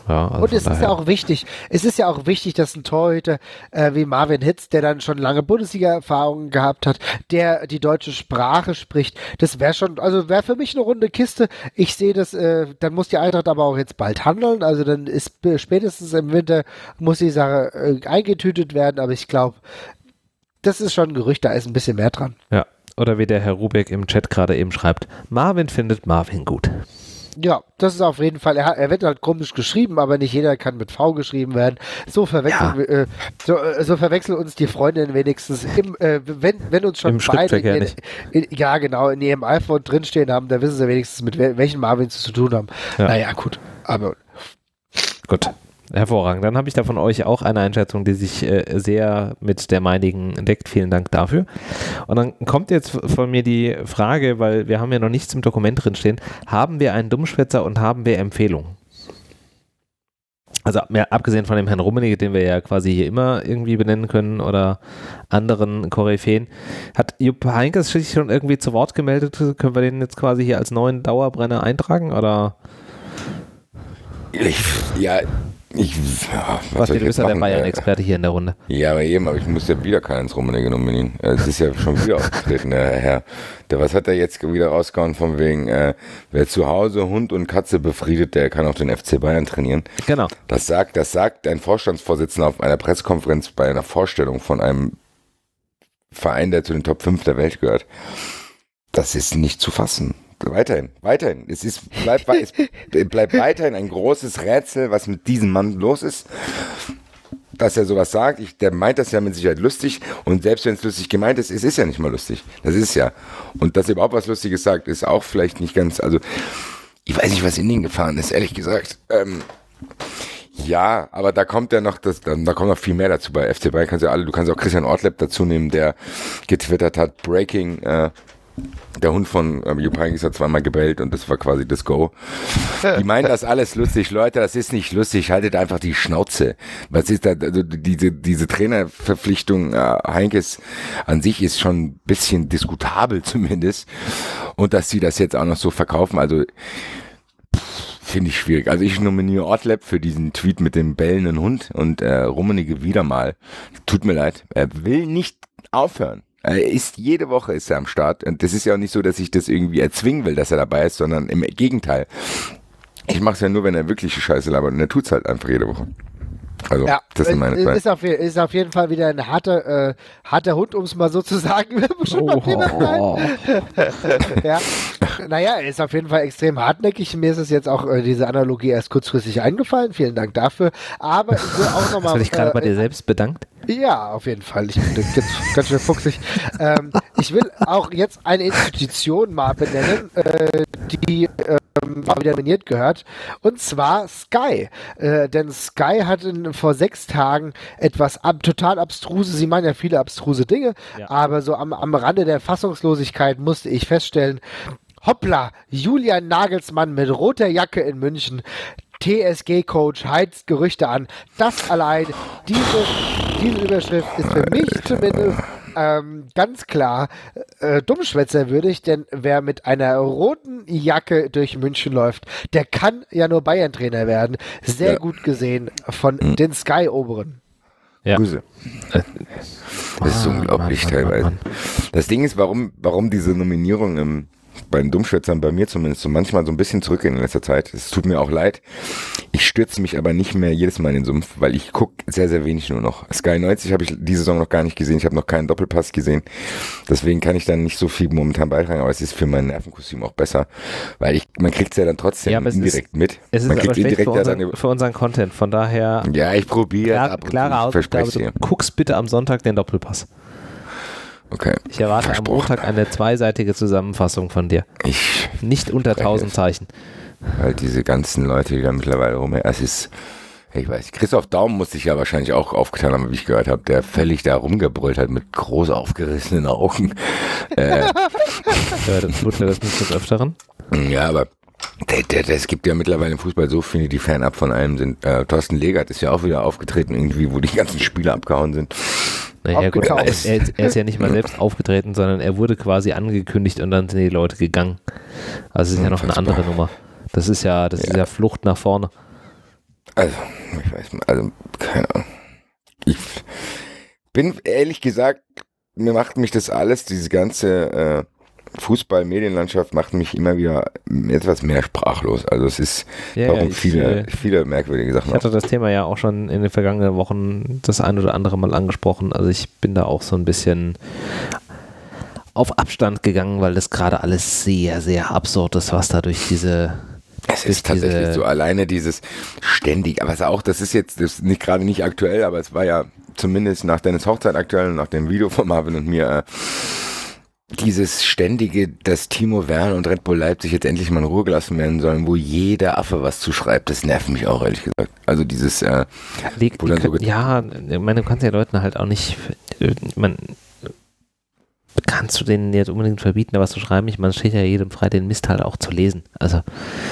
Ja, also und es ist ja auch wichtig, es ist ja auch wichtig, dass ein Torhüter äh, wie Marvin Hitz, der dann schon lange Bundesliga-Erfahrungen gehabt hat, der die deutsche Sprache spricht, das wäre schon, also wäre für mich eine runde Kiste. Ich sehe das, äh, dann muss die Eintracht aber auch jetzt bald handeln, also dann ist äh, spätestens im Winter muss die Sache äh, eingetütet werden, aber ich glaube, das ist schon ein Gerücht, da ist ein bisschen mehr dran. Ja, oder wie der Herr Rubeck im Chat gerade eben schreibt, Marvin findet Marvin gut. Ja, das ist auf jeden Fall, er, hat, er wird halt komisch geschrieben, aber nicht jeder kann mit V geschrieben werden. So verwechseln, ja. wir, äh, so, äh, so verwechseln uns die Freundinnen wenigstens, im, äh, wenn, wenn uns schon Im beide in, nicht. In, ja genau, in ihrem iPhone drinstehen haben, da wissen sie wenigstens, mit wel welchen Marvins sie zu tun haben. Ja. Naja, gut, aber... Gut. Hervorragend. Dann habe ich da von euch auch eine Einschätzung, die sich äh, sehr mit der meinigen deckt. Vielen Dank dafür. Und dann kommt jetzt von mir die Frage, weil wir haben ja noch nichts im Dokument drinstehen, haben wir einen Dummschwätzer und haben wir Empfehlungen? Also mehr, abgesehen von dem Herrn Rummenigge, den wir ja quasi hier immer irgendwie benennen können oder anderen Koryphäen, hat Jupp Heynckes sich schon irgendwie zu Wort gemeldet? Können wir den jetzt quasi hier als neuen Dauerbrenner eintragen oder? Ich, ja, ich, ja, was, was du bist ja der Bayern-Experte hier in der Runde. Ja, aber eben, aber ich muss ja wieder keinen Rummenigge nominieren. Es ist ja schon wieder aufgetreten, der Herr. Der, was hat er jetzt wieder rausgehauen von wegen, äh, wer zu Hause Hund und Katze befriedet, der kann auch den F C Bayern trainieren. Genau. Das sagt, das sagt ein Vorstandsvorsitzender auf einer Pressekonferenz bei einer Vorstellung von einem Verein, der zu den Top fünf der Welt gehört. Das ist nicht zu fassen. Weiterhin, weiterhin. Es ist, bleibt, es bleibt weiterhin ein großes Rätsel, was mit diesem Mann los ist. Dass er sowas sagt, ich, der meint das ja mit Sicherheit lustig und selbst wenn es lustig gemeint ist, es ist ja nicht mal lustig. Das ist ja. Und dass er überhaupt was Lustiges sagt, ist auch vielleicht nicht ganz, also ich weiß nicht, was in ihn gefahren ist, ehrlich gesagt. Ähm, ja, aber da kommt ja noch, das, da, da kommt noch viel mehr dazu bei F C Bayern. Kannst ja alle, du kannst auch Christian Ortlepp dazu nehmen, der getwittert hat, Breaking, äh, der Hund von ähm, Jupp Heynckes hat zweimal gebellt und das war quasi das Go. Die meinen das alles lustig. Leute, das ist nicht lustig. Haltet einfach die Schnauze. Was ist da, also diese, diese Trainerverpflichtung äh, Heynckes an sich ist schon ein bisschen diskutabel zumindest. Und dass sie das jetzt auch noch so verkaufen, also finde ich schwierig. Also ich nominiere Ortlepp für diesen Tweet mit dem bellenden Hund und äh, Rummenigge wieder mal. Tut mir leid. Er will nicht aufhören. Er ist, jede Woche ist er am Start und das ist ja auch nicht so, dass ich das irgendwie erzwingen will, dass er dabei ist, sondern im Gegenteil. Ich mache es ja nur, wenn er wirkliche Scheiße labert und er tut es halt einfach jede Woche. Also, ja, das sind meine ist auf, ist auf jeden Fall wieder ein harter, äh, harter Hund, um es mal so zu sagen. Oh, oh. Ja, naja, er ist auf jeden Fall extrem hartnäckig. Mir ist es jetzt auch äh, diese Analogie erst kurzfristig eingefallen. Vielen Dank dafür. Aber ich will auch nochmal... Hast du dich gerade äh, bei dir selbst bedankt? Ja, auf jeden Fall. Ich bin jetzt ganz schön fuchsig. Ähm, ich will auch jetzt eine Institution mal benennen, äh, die ähm, mal wieder nominiert gehört. Und zwar Sky. Äh, denn Sky hat in, vor sechs Tagen etwas ab, total abstruse, sie meinen ja viele abstruse Dinge, ja. aber so am, am Rande der Fassungslosigkeit musste ich feststellen, hoppla, Julian Nagelsmann mit roter Jacke in München, T S G-Coach heizt Gerüchte an. Das allein, diese, diese Überschrift ist für mich zumindest ähm, ganz klar äh, dummschwätzerwürdig, denn wer mit einer roten Jacke durch München läuft, der kann ja nur Bayern-Trainer werden. Sehr ja. gut gesehen von mhm. den Sky-Oberen. Ja. Grüße. Das ist ah, unglaublich Mann, teilweise. Mann, Mann. Das Ding ist, warum, warum diese Nominierung im bei den Dummschwätzern, bei mir zumindest, so manchmal so ein bisschen zurückgehen in letzter Zeit. Es tut mir auch leid. Ich stürze mich aber nicht mehr jedes Mal in den Sumpf, weil ich gucke sehr, sehr wenig nur noch. Sky neunzig habe ich diese Saison noch gar nicht gesehen. Ich habe noch keinen Doppelpass gesehen. Deswegen kann ich dann nicht so viel momentan beitragen, aber es ist für mein Nervenkostüm auch besser, weil ich, man kriegt es ja dann trotzdem ja, indirekt ist, mit. Es ist man kriegt indirekt für, unseren, ja dann für unseren Content, von daher... Ja, ich probiere klar, ab und klare Ausgabe, du guckst bitte am Sonntag den Doppelpass. Okay. Ich erwarte am Montag eine zweiseitige Zusammenfassung von dir. Ich Nicht unter tausend Zeichen. Weil diese ganzen Leute, die da mittlerweile rum, es ist, ich weiß, Christoph Daum muss sich ja wahrscheinlich auch aufgetan haben, wie ich gehört habe, der völlig da rumgebrüllt hat mit groß aufgerissenen Augen. äh, ja, das tut mir das nicht des Öfteren. Ja, aber es gibt ja mittlerweile im Fußball so viele, die fernab von allem sind. Äh, Thorsten Legert ist ja auch wieder aufgetreten, irgendwie, wo die ganzen Spieler abgehauen sind. Naja, gut, er ist, er ist ja nicht mal selbst aufgetreten, sondern er wurde quasi angekündigt und dann sind die Leute gegangen. Also es ist ja noch eine andere Nummer. Das ist ja, das ja. ist ja Flucht nach vorne. Also, ich weiß mal, also, keine Ahnung. Ich bin ehrlich gesagt, mir macht mich das alles, diese ganze äh, Fußball-Medienlandschaft macht mich immer wieder etwas mehr sprachlos. Also es ist Ja, auch ja, ich, viele, äh, viele merkwürdige Sachen. Ich hatte das Thema ja auch schon in den vergangenen Wochen das ein oder andere Mal angesprochen. Also ich bin da auch so ein bisschen auf Abstand gegangen, weil das gerade alles sehr, sehr absurd ist, was da durch diese Es ist tatsächlich diese, so, alleine dieses ständig, aber es auch, das ist jetzt das ist nicht gerade nicht aktuell, aber es war ja zumindest nach Dennis Hochzeit aktuell und nach dem Video von Marvin und mir äh, dieses ständige, dass Timo Werner und Red Bull Leipzig jetzt endlich mal in Ruhe gelassen werden sollen, wo jeder Affe was zu schreibt, das nervt mich auch, ehrlich gesagt. Also dieses, äh, die, wo dann die, so get- ja, ich meine, du kannst ja Leuten halt auch nicht, ich meine, kannst du denen jetzt unbedingt verbieten, da was zu schreiben? Ich meine, es steht ja jedem frei, den Mist halt auch zu lesen. Also,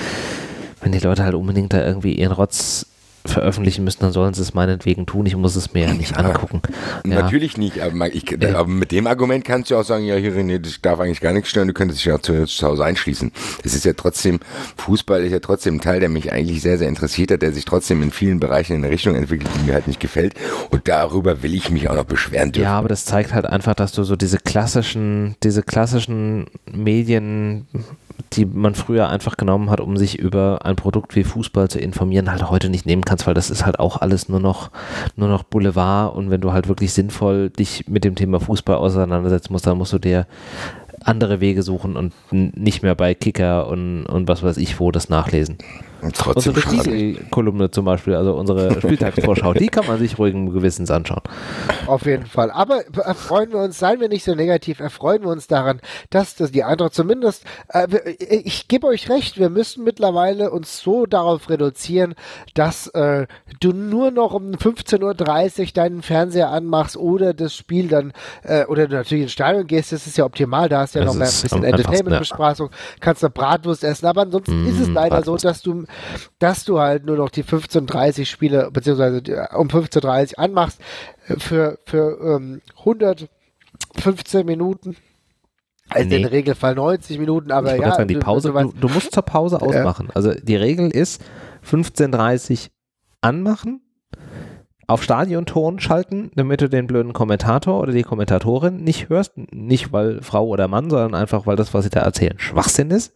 wenn die Leute halt unbedingt da irgendwie ihren Rotz veröffentlichen müssen, dann sollen sie es meinetwegen tun. Ich muss es mir ja nicht Ja, angucken. Ja. Natürlich nicht, aber, man- ich, Ja. aber mit dem Argument kannst du auch sagen, ja, hier René, das darf eigentlich gar nichts stören, du könntest dich ja zu, zu Hause einschließen. Es ist ja trotzdem, Fußball ist ja trotzdem ein Teil, der mich eigentlich sehr, sehr interessiert hat, der sich trotzdem in vielen Bereichen in eine Richtung entwickelt, die mir halt nicht gefällt. Und darüber will ich mich auch noch beschweren dürfen. Ja, aber das zeigt halt einfach, dass du so diese klassischen, diese klassischen Medien, die man früher einfach genommen hat, um sich über ein Produkt wie Fußball zu informieren, halt heute nicht nehmen kannst, weil das ist halt auch alles nur noch, nur noch Boulevard, und wenn du halt wirklich sinnvoll dich mit dem Thema Fußball auseinandersetzen musst, dann musst du dir andere Wege suchen und n- nicht mehr bei Kicker und, und was weiß ich wo das nachlesen. Und trotzdem Unsere schade. Spiegel-Kolumne zum Beispiel, also unsere Spieltagsvorschau, die kann man sich ruhigen Gewissens anschauen. Auf jeden Fall. Aber erfreuen wir uns, seien wir nicht so negativ, erfreuen wir uns daran, dass das die Eintracht zumindest, äh, ich gebe euch recht, wir müssen mittlerweile uns so darauf reduzieren, dass äh, du nur noch um fünfzehn Uhr dreißig deinen Fernseher anmachst oder das Spiel dann, äh, oder du natürlich ins Stadion gehst, das ist ja optimal, da hast du ja Das noch mehr ein ist bisschen am einfachsten, Entertainment-Bespaßung, kannst du Bratwurst essen, aber ansonsten Mm, ist es leider so, Bratwurst. dass du, dass du halt nur noch die fünfzehn Uhr dreißig Spiele, beziehungsweise um fünfzehn Uhr dreißig anmachst, für, für ähm, hundertfünfzehn Minuten. Also Nee. im Regelfall neunzig Minuten, aber Ich wollte ja. gerade sagen, die du- Pause, du weißt- du, du musst zur Pause ausmachen. Also die Regel ist fünfzehn Uhr dreißig anmachen, auf Stadionton schalten, damit du den blöden Kommentator oder die Kommentatorin nicht hörst. Nicht, weil Frau oder Mann, sondern einfach, weil das, was sie da erzählen, Schwachsinn ist.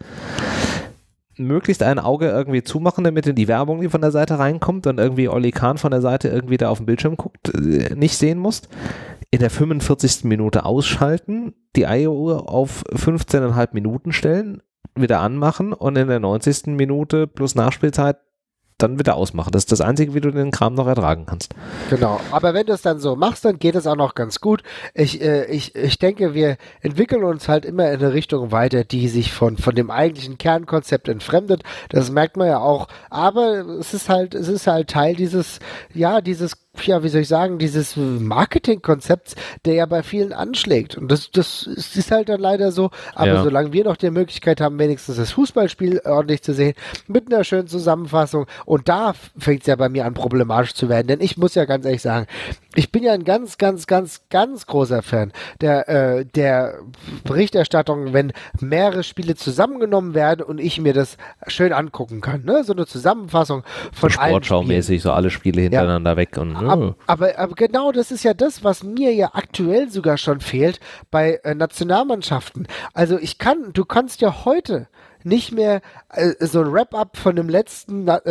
Möglichst ein Auge irgendwie zumachen, damit du die Werbung, die von der Seite reinkommt und irgendwie Olli Kahn von der Seite irgendwie da auf dem Bildschirm guckt, äh, nicht sehen musst. In der fünfundvierzigsten Minute ausschalten, die Eieruhr auf fünfzehn Komma fünf Minuten stellen, wieder anmachen und in der neunzigsten Minute plus Nachspielzeit dann wieder ausmachen. Das ist das Einzige, wie du den Kram noch ertragen kannst. Genau, aber wenn du es dann so machst, dann geht es auch noch ganz gut. Ich, äh, ich, ich denke, wir entwickeln uns halt immer in eine Richtung weiter, die sich von, von dem eigentlichen Kernkonzept entfremdet. Das merkt man ja auch. Aber es ist halt, es ist halt Teil dieses, ja, dieses, ja, wie soll ich sagen, dieses Marketingkonzepts, der ja bei vielen anschlägt. Und das, das ist ist halt dann leider so. Aber Ja. solange wir noch die Möglichkeit haben, wenigstens das Fußballspiel ordentlich zu sehen, mit einer schönen Zusammenfassung, und da fängt es ja bei mir an, problematisch zu werden. Denn ich muss ja ganz ehrlich sagen, ich bin ja ein ganz, ganz, ganz, ganz großer Fan der, äh, der Berichterstattung, wenn mehrere Spiele zusammengenommen werden und ich mir das schön angucken kann. Ne? So eine Zusammenfassung von allen Spielen. Sportschaumäßig, so alle Spiele hintereinander weg. Und, Ab, aber, aber genau das ist ja das, was mir ja aktuell sogar schon fehlt bei äh, Nationalmannschaften. Also ich kann, du kannst ja heute nicht mehr äh, so ein Wrap-up von dem letzten äh,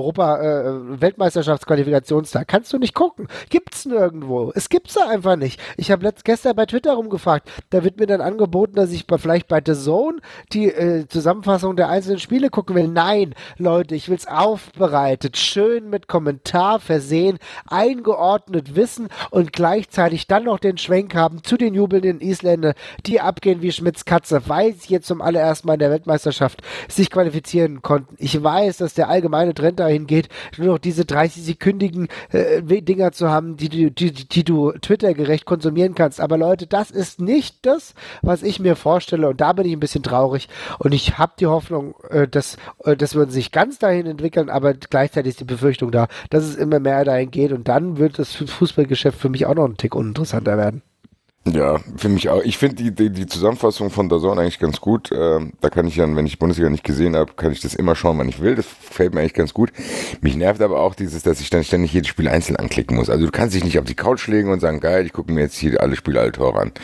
Europa-Weltmeisterschaftsqualifikationstag. Kannst du nicht gucken. Gibt's nirgendwo. Es gibt's da einfach nicht. Ich habe gestern bei Twitter rumgefragt. Da wird mir dann angeboten, dass ich bei, vielleicht bei The Zone die äh, Zusammenfassung der einzelnen Spiele gucken will. Nein, Leute, ich will's aufbereitet, schön mit Kommentar versehen, eingeordnet wissen und gleichzeitig dann noch den Schwenk haben zu den jubelnden Isländern, die abgehen wie Schmitz Katze, weil sie jetzt zum allerersten Mal in der Weltmeisterschaft sich qualifizieren konnten. Ich weiß, dass der allgemeine Trend dahin geht, nur noch diese dreißig-sekündigen äh, Dinger zu haben, die, die, die, die du Twitter-gerecht konsumieren kannst. Aber Leute, das ist nicht das, was ich mir vorstelle, und da bin ich ein bisschen traurig, und ich habe die Hoffnung, äh, dass, äh, dass wir uns nicht ganz dahin entwickeln, aber gleichzeitig ist die Befürchtung da, dass es immer mehr dahin geht, und dann wird das Fußballgeschäft für mich auch noch einen Tick uninteressanter werden. Ja, für mich auch. Ich finde die, die, die Zusammenfassung von D A Z N eigentlich ganz gut. Ähm, da kann ich dann, wenn ich Bundesliga nicht gesehen habe, kann ich das immer schauen, wann ich will. Das gefällt mir eigentlich ganz gut. Mich nervt aber auch dieses, dass ich dann ständig jedes Spiel einzeln anklicken muss. Also du kannst dich nicht auf die Couch legen und sagen, geil, ich gucke mir jetzt hier alle Spiele, alle Tore an.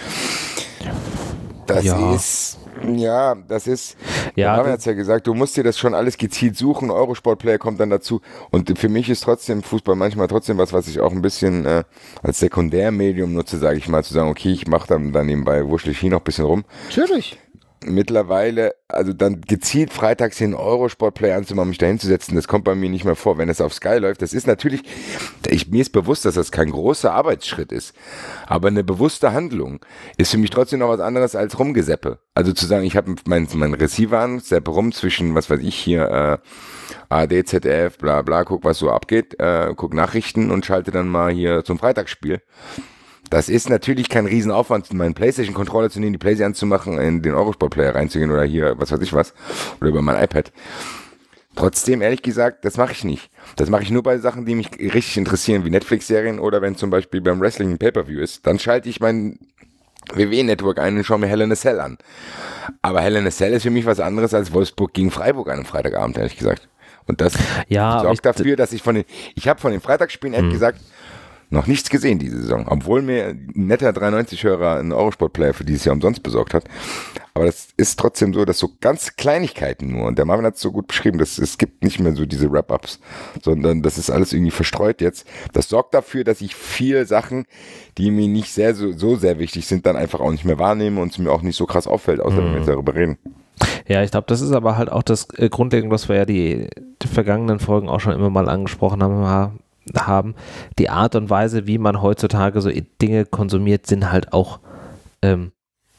Das Ja. ist... Ja, das ist, Ja, Marvin hat es ja gesagt, du musst dir das schon alles gezielt suchen, Eurosport-Player kommt dann dazu und für mich ist trotzdem Fußball manchmal trotzdem was, was ich auch ein bisschen äh, als Sekundärmedium nutze, sage ich mal, zu sagen, okay, ich mache dann, dann nebenbei, wurschtel ich hier noch ein bisschen rum. Natürlich. Mittlerweile, also dann gezielt freitags den Eurosport-Player anzumachen, mich da hinzusetzen, das kommt bei mir nicht mehr vor, wenn es auf Sky läuft. Das ist natürlich, ich, mir ist bewusst, dass das kein großer Arbeitsschritt ist, aber eine bewusste Handlung ist für mich trotzdem noch was anderes als Rumgeseppe. Also zu sagen, ich habe meinen mein Receiver an, seppe rum zwischen, was weiß ich hier, äh, A R D, Z D F, bla bla, guck, was so abgeht, äh, guck Nachrichten und schalte dann mal hier zum Freitagsspiel. Das ist natürlich kein Riesenaufwand, meinen PlayStation-Controller zu nehmen, die PlayStation anzumachen, in den Eurosport-Player reinzugehen oder hier, was weiß ich was, oder über mein iPad. Trotzdem, ehrlich gesagt, das mache ich nicht. Das mache ich nur bei Sachen, die mich richtig interessieren, wie Netflix-Serien oder wenn zum Beispiel beim Wrestling ein Pay-Per-View ist. Dann schalte ich mein W W E-Network ein und schaue mir Hell in a Cell an. Aber Hell in a Cell ist für mich was anderes als Wolfsburg gegen Freiburg an einem Freitagabend, ehrlich gesagt. Und das Ja, sorgt ich- dafür, dass ich von den, ich habe von den Freitagsspielen, ehrlich gesagt, noch nichts gesehen diese Saison, obwohl mir ein netter dreiundneunzig-Hörer einen Eurosport-Player für dieses Jahr umsonst besorgt hat. Aber das ist trotzdem so, dass so ganz Kleinigkeiten nur, und der Marvin hat es so gut beschrieben, dass es gibt nicht mehr so diese Wrap-Ups, sondern das ist alles irgendwie verstreut jetzt. Das sorgt dafür, dass ich viele Sachen, die mir nicht sehr so, so sehr wichtig sind, dann einfach auch nicht mehr wahrnehme und es mir auch nicht so krass auffällt, außer wenn wir jetzt darüber reden. Ja, ich glaube, das ist aber halt auch das äh, Grundlegende, was wir ja die, die vergangenen Folgen auch schon immer mal angesprochen haben, ha- haben. Die Art und Weise, wie man heutzutage so Dinge konsumiert, sind halt auch ähm,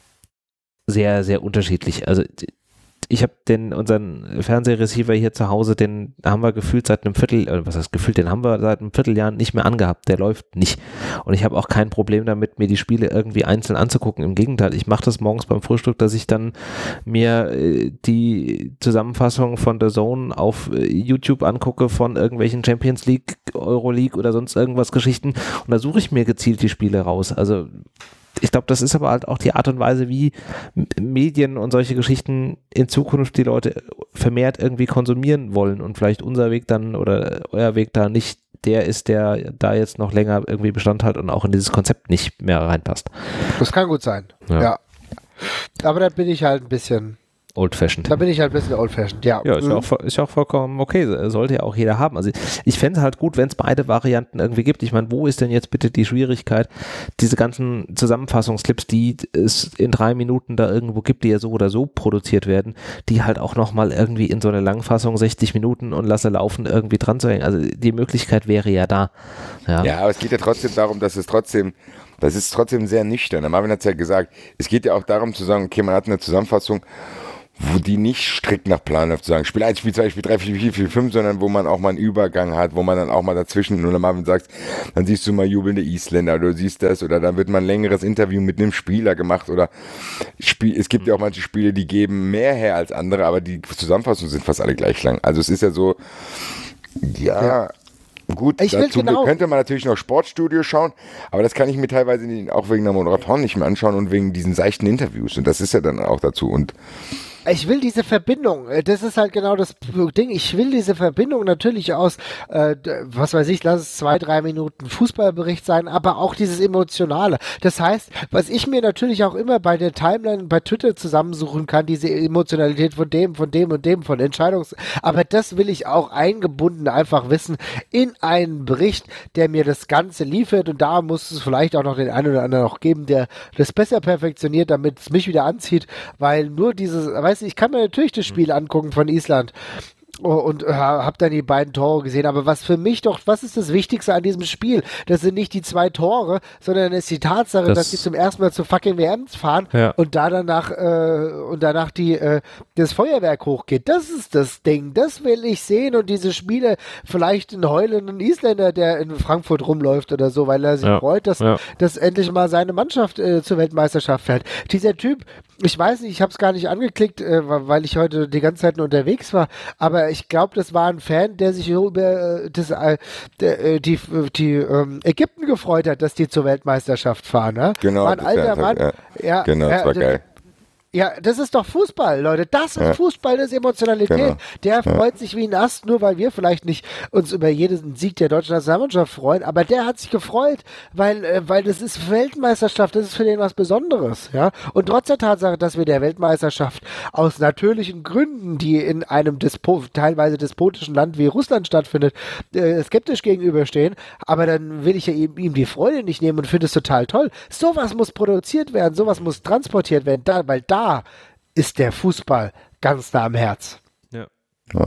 sehr, sehr unterschiedlich. Also ich habe den unseren Fernsehreceiver hier zu Hause, den haben wir gefühlt seit einem Viertel, äh, was heißt gefühlt, den haben wir seit einem Vierteljahr nicht mehr angehabt. Der läuft nicht. Und ich habe auch kein Problem damit, mir die Spiele irgendwie einzeln anzugucken. Im Gegenteil, ich mache das morgens beim Frühstück, dass ich dann mir äh, die Zusammenfassung von The Zone auf äh, YouTube angucke von irgendwelchen Champions League, Euroleague oder sonst irgendwas Geschichten. Und da suche ich mir gezielt die Spiele raus. Also ich glaube, das ist aber halt auch die Art und Weise, wie M- Medien und solche Geschichten in Zukunft die Leute vermehrt irgendwie konsumieren wollen und vielleicht unser Weg dann oder euer Weg da nicht der ist, der da jetzt noch länger irgendwie Bestand hat und auch in dieses Konzept nicht mehr reinpasst. Das kann gut sein. Ja. Ja. Aber da bin ich halt ein bisschen, Old-fashioned. da bin ich halt ein bisschen old-fashioned, ja. Ja, ist ja, Mhm. auch, voll- ist ja auch vollkommen okay. Sollte ja auch jeder haben. Also ich fände es halt gut, wenn es beide Varianten irgendwie gibt. Ich meine, wo ist denn jetzt bitte die Schwierigkeit, diese ganzen Zusammenfassungsclips, die es in drei Minuten da irgendwo gibt, die ja so oder so produziert werden, die halt auch nochmal irgendwie in so eine Langfassung sechzig Minuten und lasse laufen irgendwie dran zu hängen. Also die Möglichkeit wäre ja da. Ja, Ja, aber es geht ja trotzdem darum, dass es trotzdem, das ist trotzdem sehr nüchtern. Der Marvin hat es ja gesagt, es geht ja auch darum zu sagen, okay, man hat eine Zusammenfassung, wo die nicht strikt nach Plan läuft, zu sagen, Spiel eins, Spiel zwei, Spiel drei, Spiel vier, Spiel fünf, sondern wo man auch mal einen Übergang hat, wo man dann auch mal dazwischen, und der Marvin sagt, dann siehst du mal jubelnde Isländer, oder du siehst das, oder dann wird mal ein längeres Interview mit einem Spieler gemacht, oder Spiel, es gibt ja auch manche Spiele, die geben mehr her als andere, aber die Zusammenfassungen sind fast alle gleich lang. Also es ist ja so, ja, Ja. gut, Ich will dazu genau- könnte man natürlich noch Sportstudio schauen, aber das kann ich mir teilweise nicht- auch wegen der Moderatoren nicht mehr anschauen und wegen diesen seichten Interviews, und das ist ja dann auch dazu, und Ich will diese Verbindung, äh, das ist halt genau das Ding, ich will diese Verbindung natürlich aus, äh, d- was weiß ich, lass es zwei, drei Minuten Fußballbericht sein, aber auch dieses Emotionale. Das heißt, was ich mir natürlich auch immer bei der Timeline bei Twitter zusammensuchen kann, diese Emotionalität von dem, von dem und dem, von Entscheidungs... Aber das will ich auch eingebunden einfach wissen in einen Bericht, der mir das Ganze liefert, und da muss es vielleicht auch noch den einen oder anderen noch geben, der das besser perfektioniert, damit es mich wieder anzieht, weil nur dieses, weißt du, ich kann mir natürlich das Spiel angucken von Island und äh, habe dann die beiden Tore gesehen, aber was für mich doch, was ist das Wichtigste an diesem Spiel? Das sind nicht die zwei Tore, sondern es ist die Tatsache, Das- dass sie zum ersten Mal zur fucking W M fahren Ja. und da danach äh, und danach die äh, das Feuerwerk hochgeht. Das ist das Ding, das will ich sehen, und diese Spiele, vielleicht einen heulenden Isländer, der in Frankfurt rumläuft oder so, weil er sich Ja. freut, dass, Ja. dass endlich mal seine Mannschaft äh, zur Weltmeisterschaft fährt. Dieser Typ, Ich weiß nicht, ich habe es gar nicht angeklickt, äh, weil ich heute die ganze Zeit nur unterwegs war, aber ich glaube, das war ein Fan, der sich über äh, das, äh, der, die, die ähm, Ägypten gefreut hat, dass die zur Weltmeisterschaft fahren. Ne? Genau. War ein alter Mann. Ja, ja, genau, das war äh, geil. Ja, das ist doch Fußball, Leute. Das ist ja. Fußball, das ist Emotionalität. Genau. Der freut ja. sich wie ein Ast, nur weil wir vielleicht nicht uns über jeden Sieg der deutschen Nationalmannschaft freuen, aber der hat sich gefreut, weil äh, weil das ist Weltmeisterschaft, das ist für den was Besonderes, ja. Und trotz der Tatsache, dass wir der Weltmeisterschaft aus natürlichen Gründen, die in einem Dispo- teilweise despotischen Land wie Russland stattfindet, äh, skeptisch gegenüberstehen, aber dann will ich ja ihm, ihm die Freude nicht nehmen und finde es total toll. Sowas muss produziert werden, sowas muss transportiert werden, da, weil da ist der Fußball ganz nah am Herz. Ja. ja.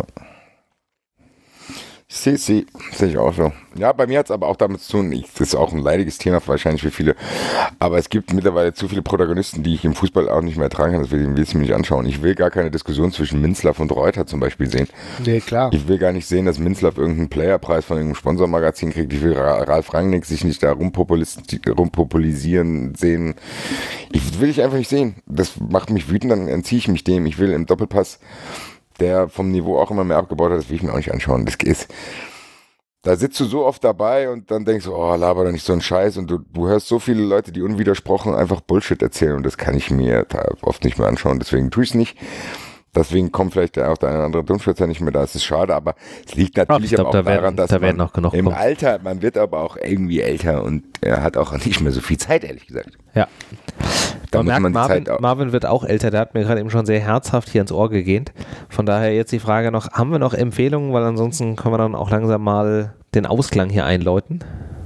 Sehe seh, seh ich auch so. Ja, bei mir hat es aber auch damit zu tun, ich, das ist auch ein leidiges Thema wahrscheinlich für viele, aber es gibt mittlerweile zu viele Protagonisten, die ich im Fußball auch nicht mehr ertragen kann, deswegen will ich mir nicht anschauen. Ich will gar keine Diskussion zwischen Minzlaff und Reuter zum Beispiel sehen. Nee, klar. Ich will gar nicht sehen, dass Minzlaff irgendeinen Playerpreis von irgendeinem Sponsormagazin kriegt. Ich will Ralf Rangnick sich nicht da rumpopulisieren sehen. Ich will ich einfach nicht sehen. Das macht mich wütend, dann entziehe ich mich dem. Ich will im Doppelpass, der vom Niveau auch immer mehr abgebaut hat, das will ich mir auch nicht anschauen. Das ist, da sitzt du so oft dabei und dann denkst du, oh, laber doch nicht so einen Scheiß und du, du hörst so viele Leute, die unwidersprochen einfach Bullshit erzählen und das kann ich mir da oft nicht mehr anschauen. Deswegen tue ich es nicht. Deswegen kommt vielleicht auch der eine oder andere Dummschwätzer nicht mehr da. Es ist schade, aber es liegt natürlich Ach, glaub, aber auch da werden, daran, dass da man noch genug im kommen. Alter, man wird aber auch irgendwie älter und er hat auch nicht mehr so viel Zeit, ehrlich gesagt. Ja. Da man muss merkt, man die Marvin, Zeit auch. Marvin wird auch älter, der hat mir gerade eben schon sehr herzhaft hier ins Ohr gegähnt. Von daher jetzt die Frage noch, haben wir noch Empfehlungen, weil ansonsten können wir dann auch langsam mal den Ausklang hier einläuten.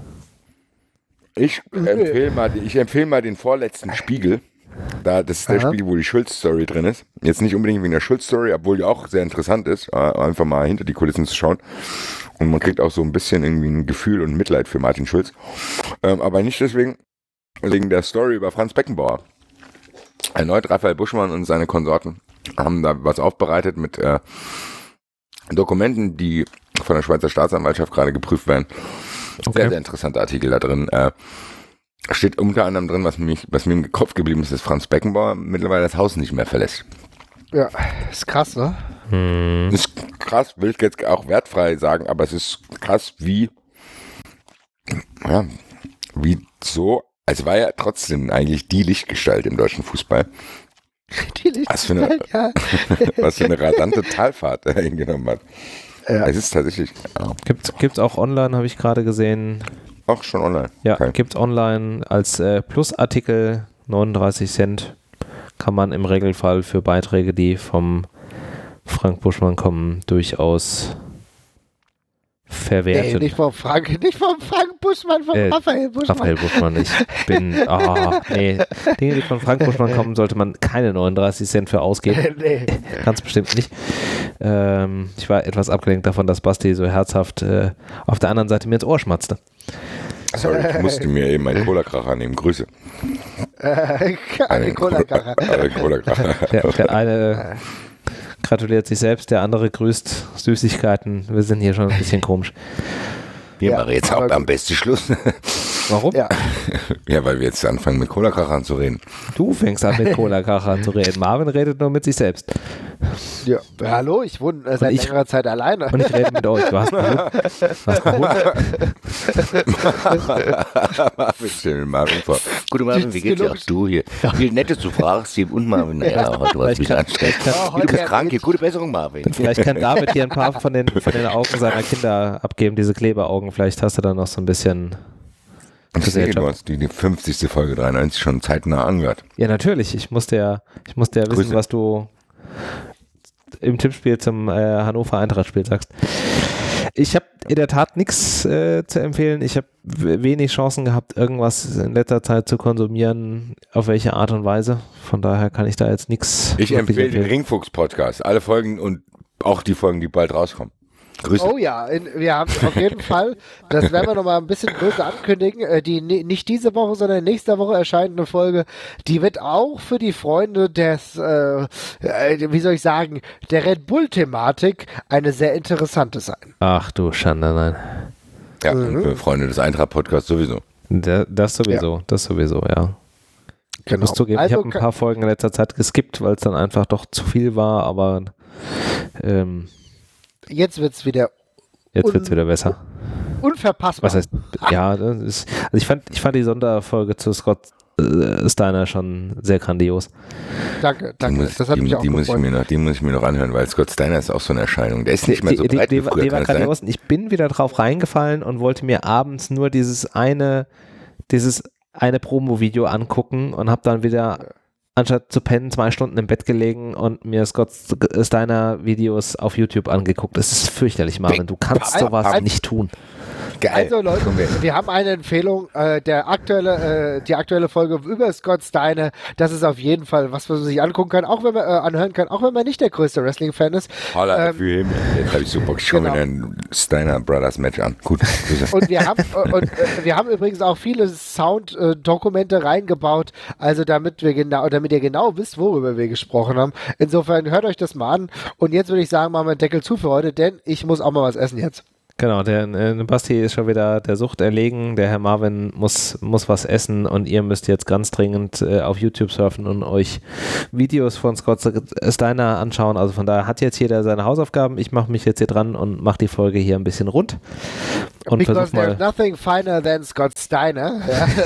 Ich empfehle mal, ich empfehle mal den vorletzten Spiegel. Da, das ist der Aha. Spiegel, wo die Schulz-Story drin ist. Jetzt nicht unbedingt wegen der Schulz-Story, obwohl die auch sehr interessant ist, einfach mal hinter die Kulissen zu schauen. Und man kriegt auch so ein bisschen irgendwie ein Gefühl und Mitleid für Martin Schulz. Ähm, aber nicht deswegen, wegen der Story über Franz Beckenbauer. Erneut Raphael Buschmann und seine Konsorten haben da was aufbereitet mit äh, Dokumenten, die von der Schweizer Staatsanwaltschaft gerade geprüft werden. Okay. Sehr, sehr interessanter Artikel da drin. Äh, steht unter anderem drin, was, mich, was mir im Kopf geblieben ist, dass Franz Beckenbauer mittlerweile das Haus nicht mehr verlässt. Ja, ist krass, ne? Hm. Das ist krass, will ich jetzt auch wertfrei sagen, aber es ist krass, wie, ja, wie so, also war ja trotzdem eigentlich die Lichtgestalt im deutschen Fußball. Die Was für eine, ja. was für eine rasante Talfahrt er hingenommen hat. Ja. Es ist tatsächlich, ja, Gibt's, gibt's auch online, habe ich gerade gesehen. auch schon online. Ja, Okay. gibt's online als äh, Plusartikel, neununddreißig Cent, kann man im Regelfall für Beiträge, die vom Frank Buschmann kommen, durchaus verwerten. Nee, nicht vom Frank, nicht vom Frank Buschmann, vom Äh, Raphael Buschmann. Raphael Buschmann, ich bin, ah, nee, Dinge, die von Frank Buschmann kommen, sollte man keine neununddreißig Cent für ausgeben. nee. Ganz bestimmt nicht. Ähm, ich war etwas abgelenkt davon, dass Basti so herzhaft äh, auf der anderen Seite mir ins Ohr schmatzte. Sorry, ich musste mir eben einen Cola-Kracher nehmen. Grüße. Äh, eine Cola-Karre. Einen Cola-Kracher. Der, der eine gratuliert sich selbst, der andere grüßt Süßigkeiten. Wir sind hier schon ein bisschen komisch. Wir Ja, machen jetzt auch aber am besten Schluss. Warum? Ja. Ja, weil wir jetzt anfangen mit Cola-Krachern zu reden. Du fängst an mit Cola-Kracher zu reden. Marvin redet nur mit sich selbst. Ja. Hallo, ich wohne äh, seit ich- längerer Zeit alleine. Und ich rede mit euch. Du hast einen Hund. Du hast einen Hund. Marvin, stell mir Marvin vor. Guten Marvin, wie geht's dir? Auch du hier. Viel Nettes, du fragst hier. Und Marvin, ja, du hast ein bisschen kann- anstrengend. Oh, Du bist heute krank hier. geht's. Gute Besserung, Marvin. Vielleicht kann David hier ein paar von den, von den Augen seiner Kinder abgeben, diese Klebeaugen. Vielleicht hast du da noch so ein bisschen Ich sehe, Gesellschaft. du hast die, die fünfzigste Folge dreiundneunzig schon zeitnah angehört. Ja, natürlich. Ich musste ja, ich musste ja wissen, Grüße. was du im Tippspiel zum äh, Hannover Eintracht-Spiel sagst. Ich habe in der Tat nichts äh, zu empfehlen. Ich habe w- wenig Chancen gehabt, irgendwas in letzter Zeit zu konsumieren, auf welche Art und Weise. Von daher kann ich da jetzt nichts Ich wirklich empfehle den empfehlen. Ringfuchs-Podcast. Alle Folgen und auch die Folgen, die bald rauskommen. Grüße. Oh ja, in, wir haben auf jeden Fall, das werden wir nochmal ein bisschen böse ankündigen, äh, die ni- nicht diese Woche, sondern nächste Woche erscheinende Folge, die wird auch für die Freunde des, äh, äh, wie soll ich sagen, der Red Bull-Thematik eine sehr interessante sein. Ach du Schande, nein. Ja, und für Freunde des Eintracht-Podcasts sowieso. Da, das sowieso, das sowieso, ja. Ich muss zugeben, Also ich habe ein paar Folgen in letzter Zeit geskippt, weil es dann einfach doch zu viel war, aber ähm, jetzt wird es wieder jetzt wird es wieder besser. Unverpassbar. Was heißt, ja, das ist, also ich fand, ich fand die Sonderfolge zu Scott äh, Steiner schon sehr grandios. Danke, danke. Die muss, das hat die, mich auch die muss ich gefreut. mir noch, die muss ich mir noch anhören, weil Scott Steiner ist auch so eine Erscheinung. Der ist nicht mehr so die, breit die, wie früher. die war kann das sein? grandios. Und ich bin wieder drauf reingefallen und wollte mir abends nur dieses eine, dieses eine Promo-Video angucken und habe dann wieder anstatt zu pennen, zwei Stunden im Bett gelegen und mir Scott Steiner Videos auf YouTube angeguckt. Das ist fürchterlich, Marvin. Du kannst Al- sowas al- nicht tun. Geil. Also Leute, wir haben eine Empfehlung, äh, der aktuelle, äh, die aktuelle Folge über Scott Steiner, das ist auf jeden Fall was, was man sich angucken kann, auch wenn man äh, anhören kann, auch wenn man nicht der größte Wrestling-Fan ist. Holla Ähm, dafür hin. Jetzt habe ich so Bock. Ich schaue genau. mir ein Steiner Brothers Match an. Gut. Und wir haben äh, und, äh, wir haben übrigens auch viele Sound-Dokumente reingebaut, also damit wir genau, damit ihr genau wisst, worüber wir gesprochen haben. Insofern hört euch das mal an. Und jetzt würde ich sagen, machen wir einen Deckel zu für heute, denn ich muss auch mal was essen jetzt. Genau, der äh, Basti ist schon wieder der Sucht erlegen, der Herr Marvin muss, muss was essen und ihr müsst jetzt ganz dringend äh, auf YouTube surfen und euch Videos von Scott Steiner anschauen. Also von daher hat jetzt jeder seine Hausaufgaben. Ich mache mich jetzt hier dran und mache die Folge hier ein bisschen rund. Und Because versuch mal. there's nothing finer than Scott Steiner.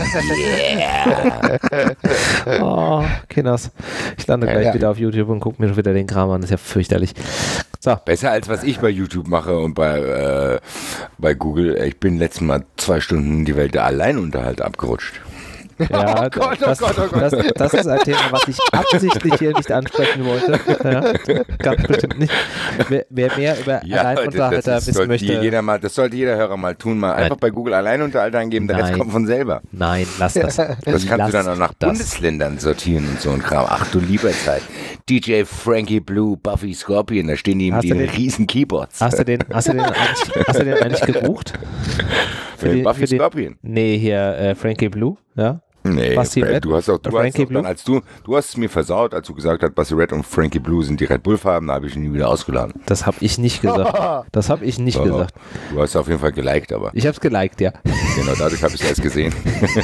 Oh, Kinders. Ich lande gleich ja. wieder auf YouTube und gucke mir schon wieder den Kram an. Das ist ja fürchterlich. So. Besser als was ich bei YouTube mache und bei, äh, bei Google. Ich bin letztes Mal zwei Stunden in die Welt der Alleinunterhalt abgerutscht. Ja, Oh Gott, oh das, Gott, oh Gott. Das, das ist ein Thema, was ich absichtlich hier nicht ansprechen wollte. Ja, ganz bestimmt nicht. Wer, wer mehr über Alleinunterhalter das, das wissen sollte möchte. Jeder mal, das sollte jeder Hörer mal tun. Mal einfach Nein. bei Google Alleinunterhalter eingeben, der Rest Nein. kommt von selber. Nein, lass das. Das kannst Lass du dann auch nach das. Bundesländern sortieren und so ein Kram. Ach du lieber Zeit. D J Frankie Blue, Buffy Scorpion, da stehen die mit Hast du den den- riesen Keyboards. Hast du den, hast du den, eigentlich, hast du den eigentlich gebucht? Für Äh, die- Buffy für die- Scorpion? Nee, hier äh, Frankie Blue, ja. Nee, Basti äh, Red? du hast auch, du Frankie hast auch Blue? dann, als du, du hast es mir versaut, als du gesagt hast, Basti Red und Frankie Blue sind die Red Bull Farben, da habe ich ihn nie wieder ausgeladen. Das habe ich nicht gesagt. Das habe ich nicht Doch, gesagt. Du hast auf jeden Fall geliked, aber Ich habe es geliked, ja. genau dadurch habe ich es erst gesehen.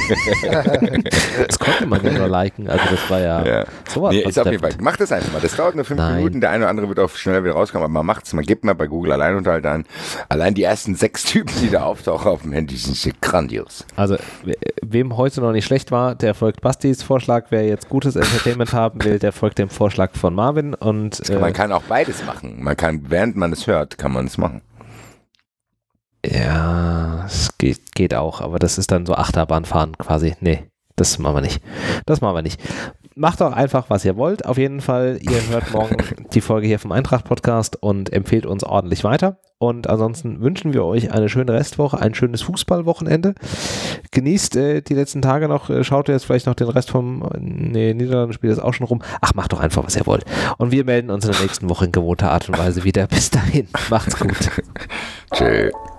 Das konnte man ja nur liken. Also das war ja, Ja. sowas. Nee, von ist auf jeden Fall. steppend. Mach das einfach mal. Das dauert nur fünf Nein. Minuten. Der eine oder andere wird auch schneller wieder rauskommen, aber man macht's. Man gibt mal bei Google Alleinunterhalter an. Allein die ersten sechs Typen, die da auftauchen auf dem Handy, sind grandios. Also, we- wem heute noch nicht schlecht war, der folgt Bastis Vorschlag. Wer jetzt gutes Entertainment haben will, der folgt dem Vorschlag von Marvin. Und äh, Man kann auch beides machen. Man kann, während man es hört, kann man es machen. ja, es geht, geht auch, aber das ist dann so Achterbahnfahren quasi. Nee, das machen wir nicht. Das machen wir nicht. Macht doch einfach, was ihr wollt. Auf jeden Fall, ihr hört morgen die Folge hier vom Eintracht-Podcast und empfehlt uns ordentlich weiter. Und ansonsten wünschen wir euch eine schöne Restwoche, ein schönes Fußballwochenende. Genießt äh, die letzten Tage noch, äh, schaut jetzt vielleicht noch den Rest vom nee, Niederlande-Spiel ist auch schon rum. Ach, macht doch einfach, was ihr wollt. Und wir melden uns in der nächsten Woche in gewohnter Art und Weise wieder. Bis dahin, macht's gut. Tschö.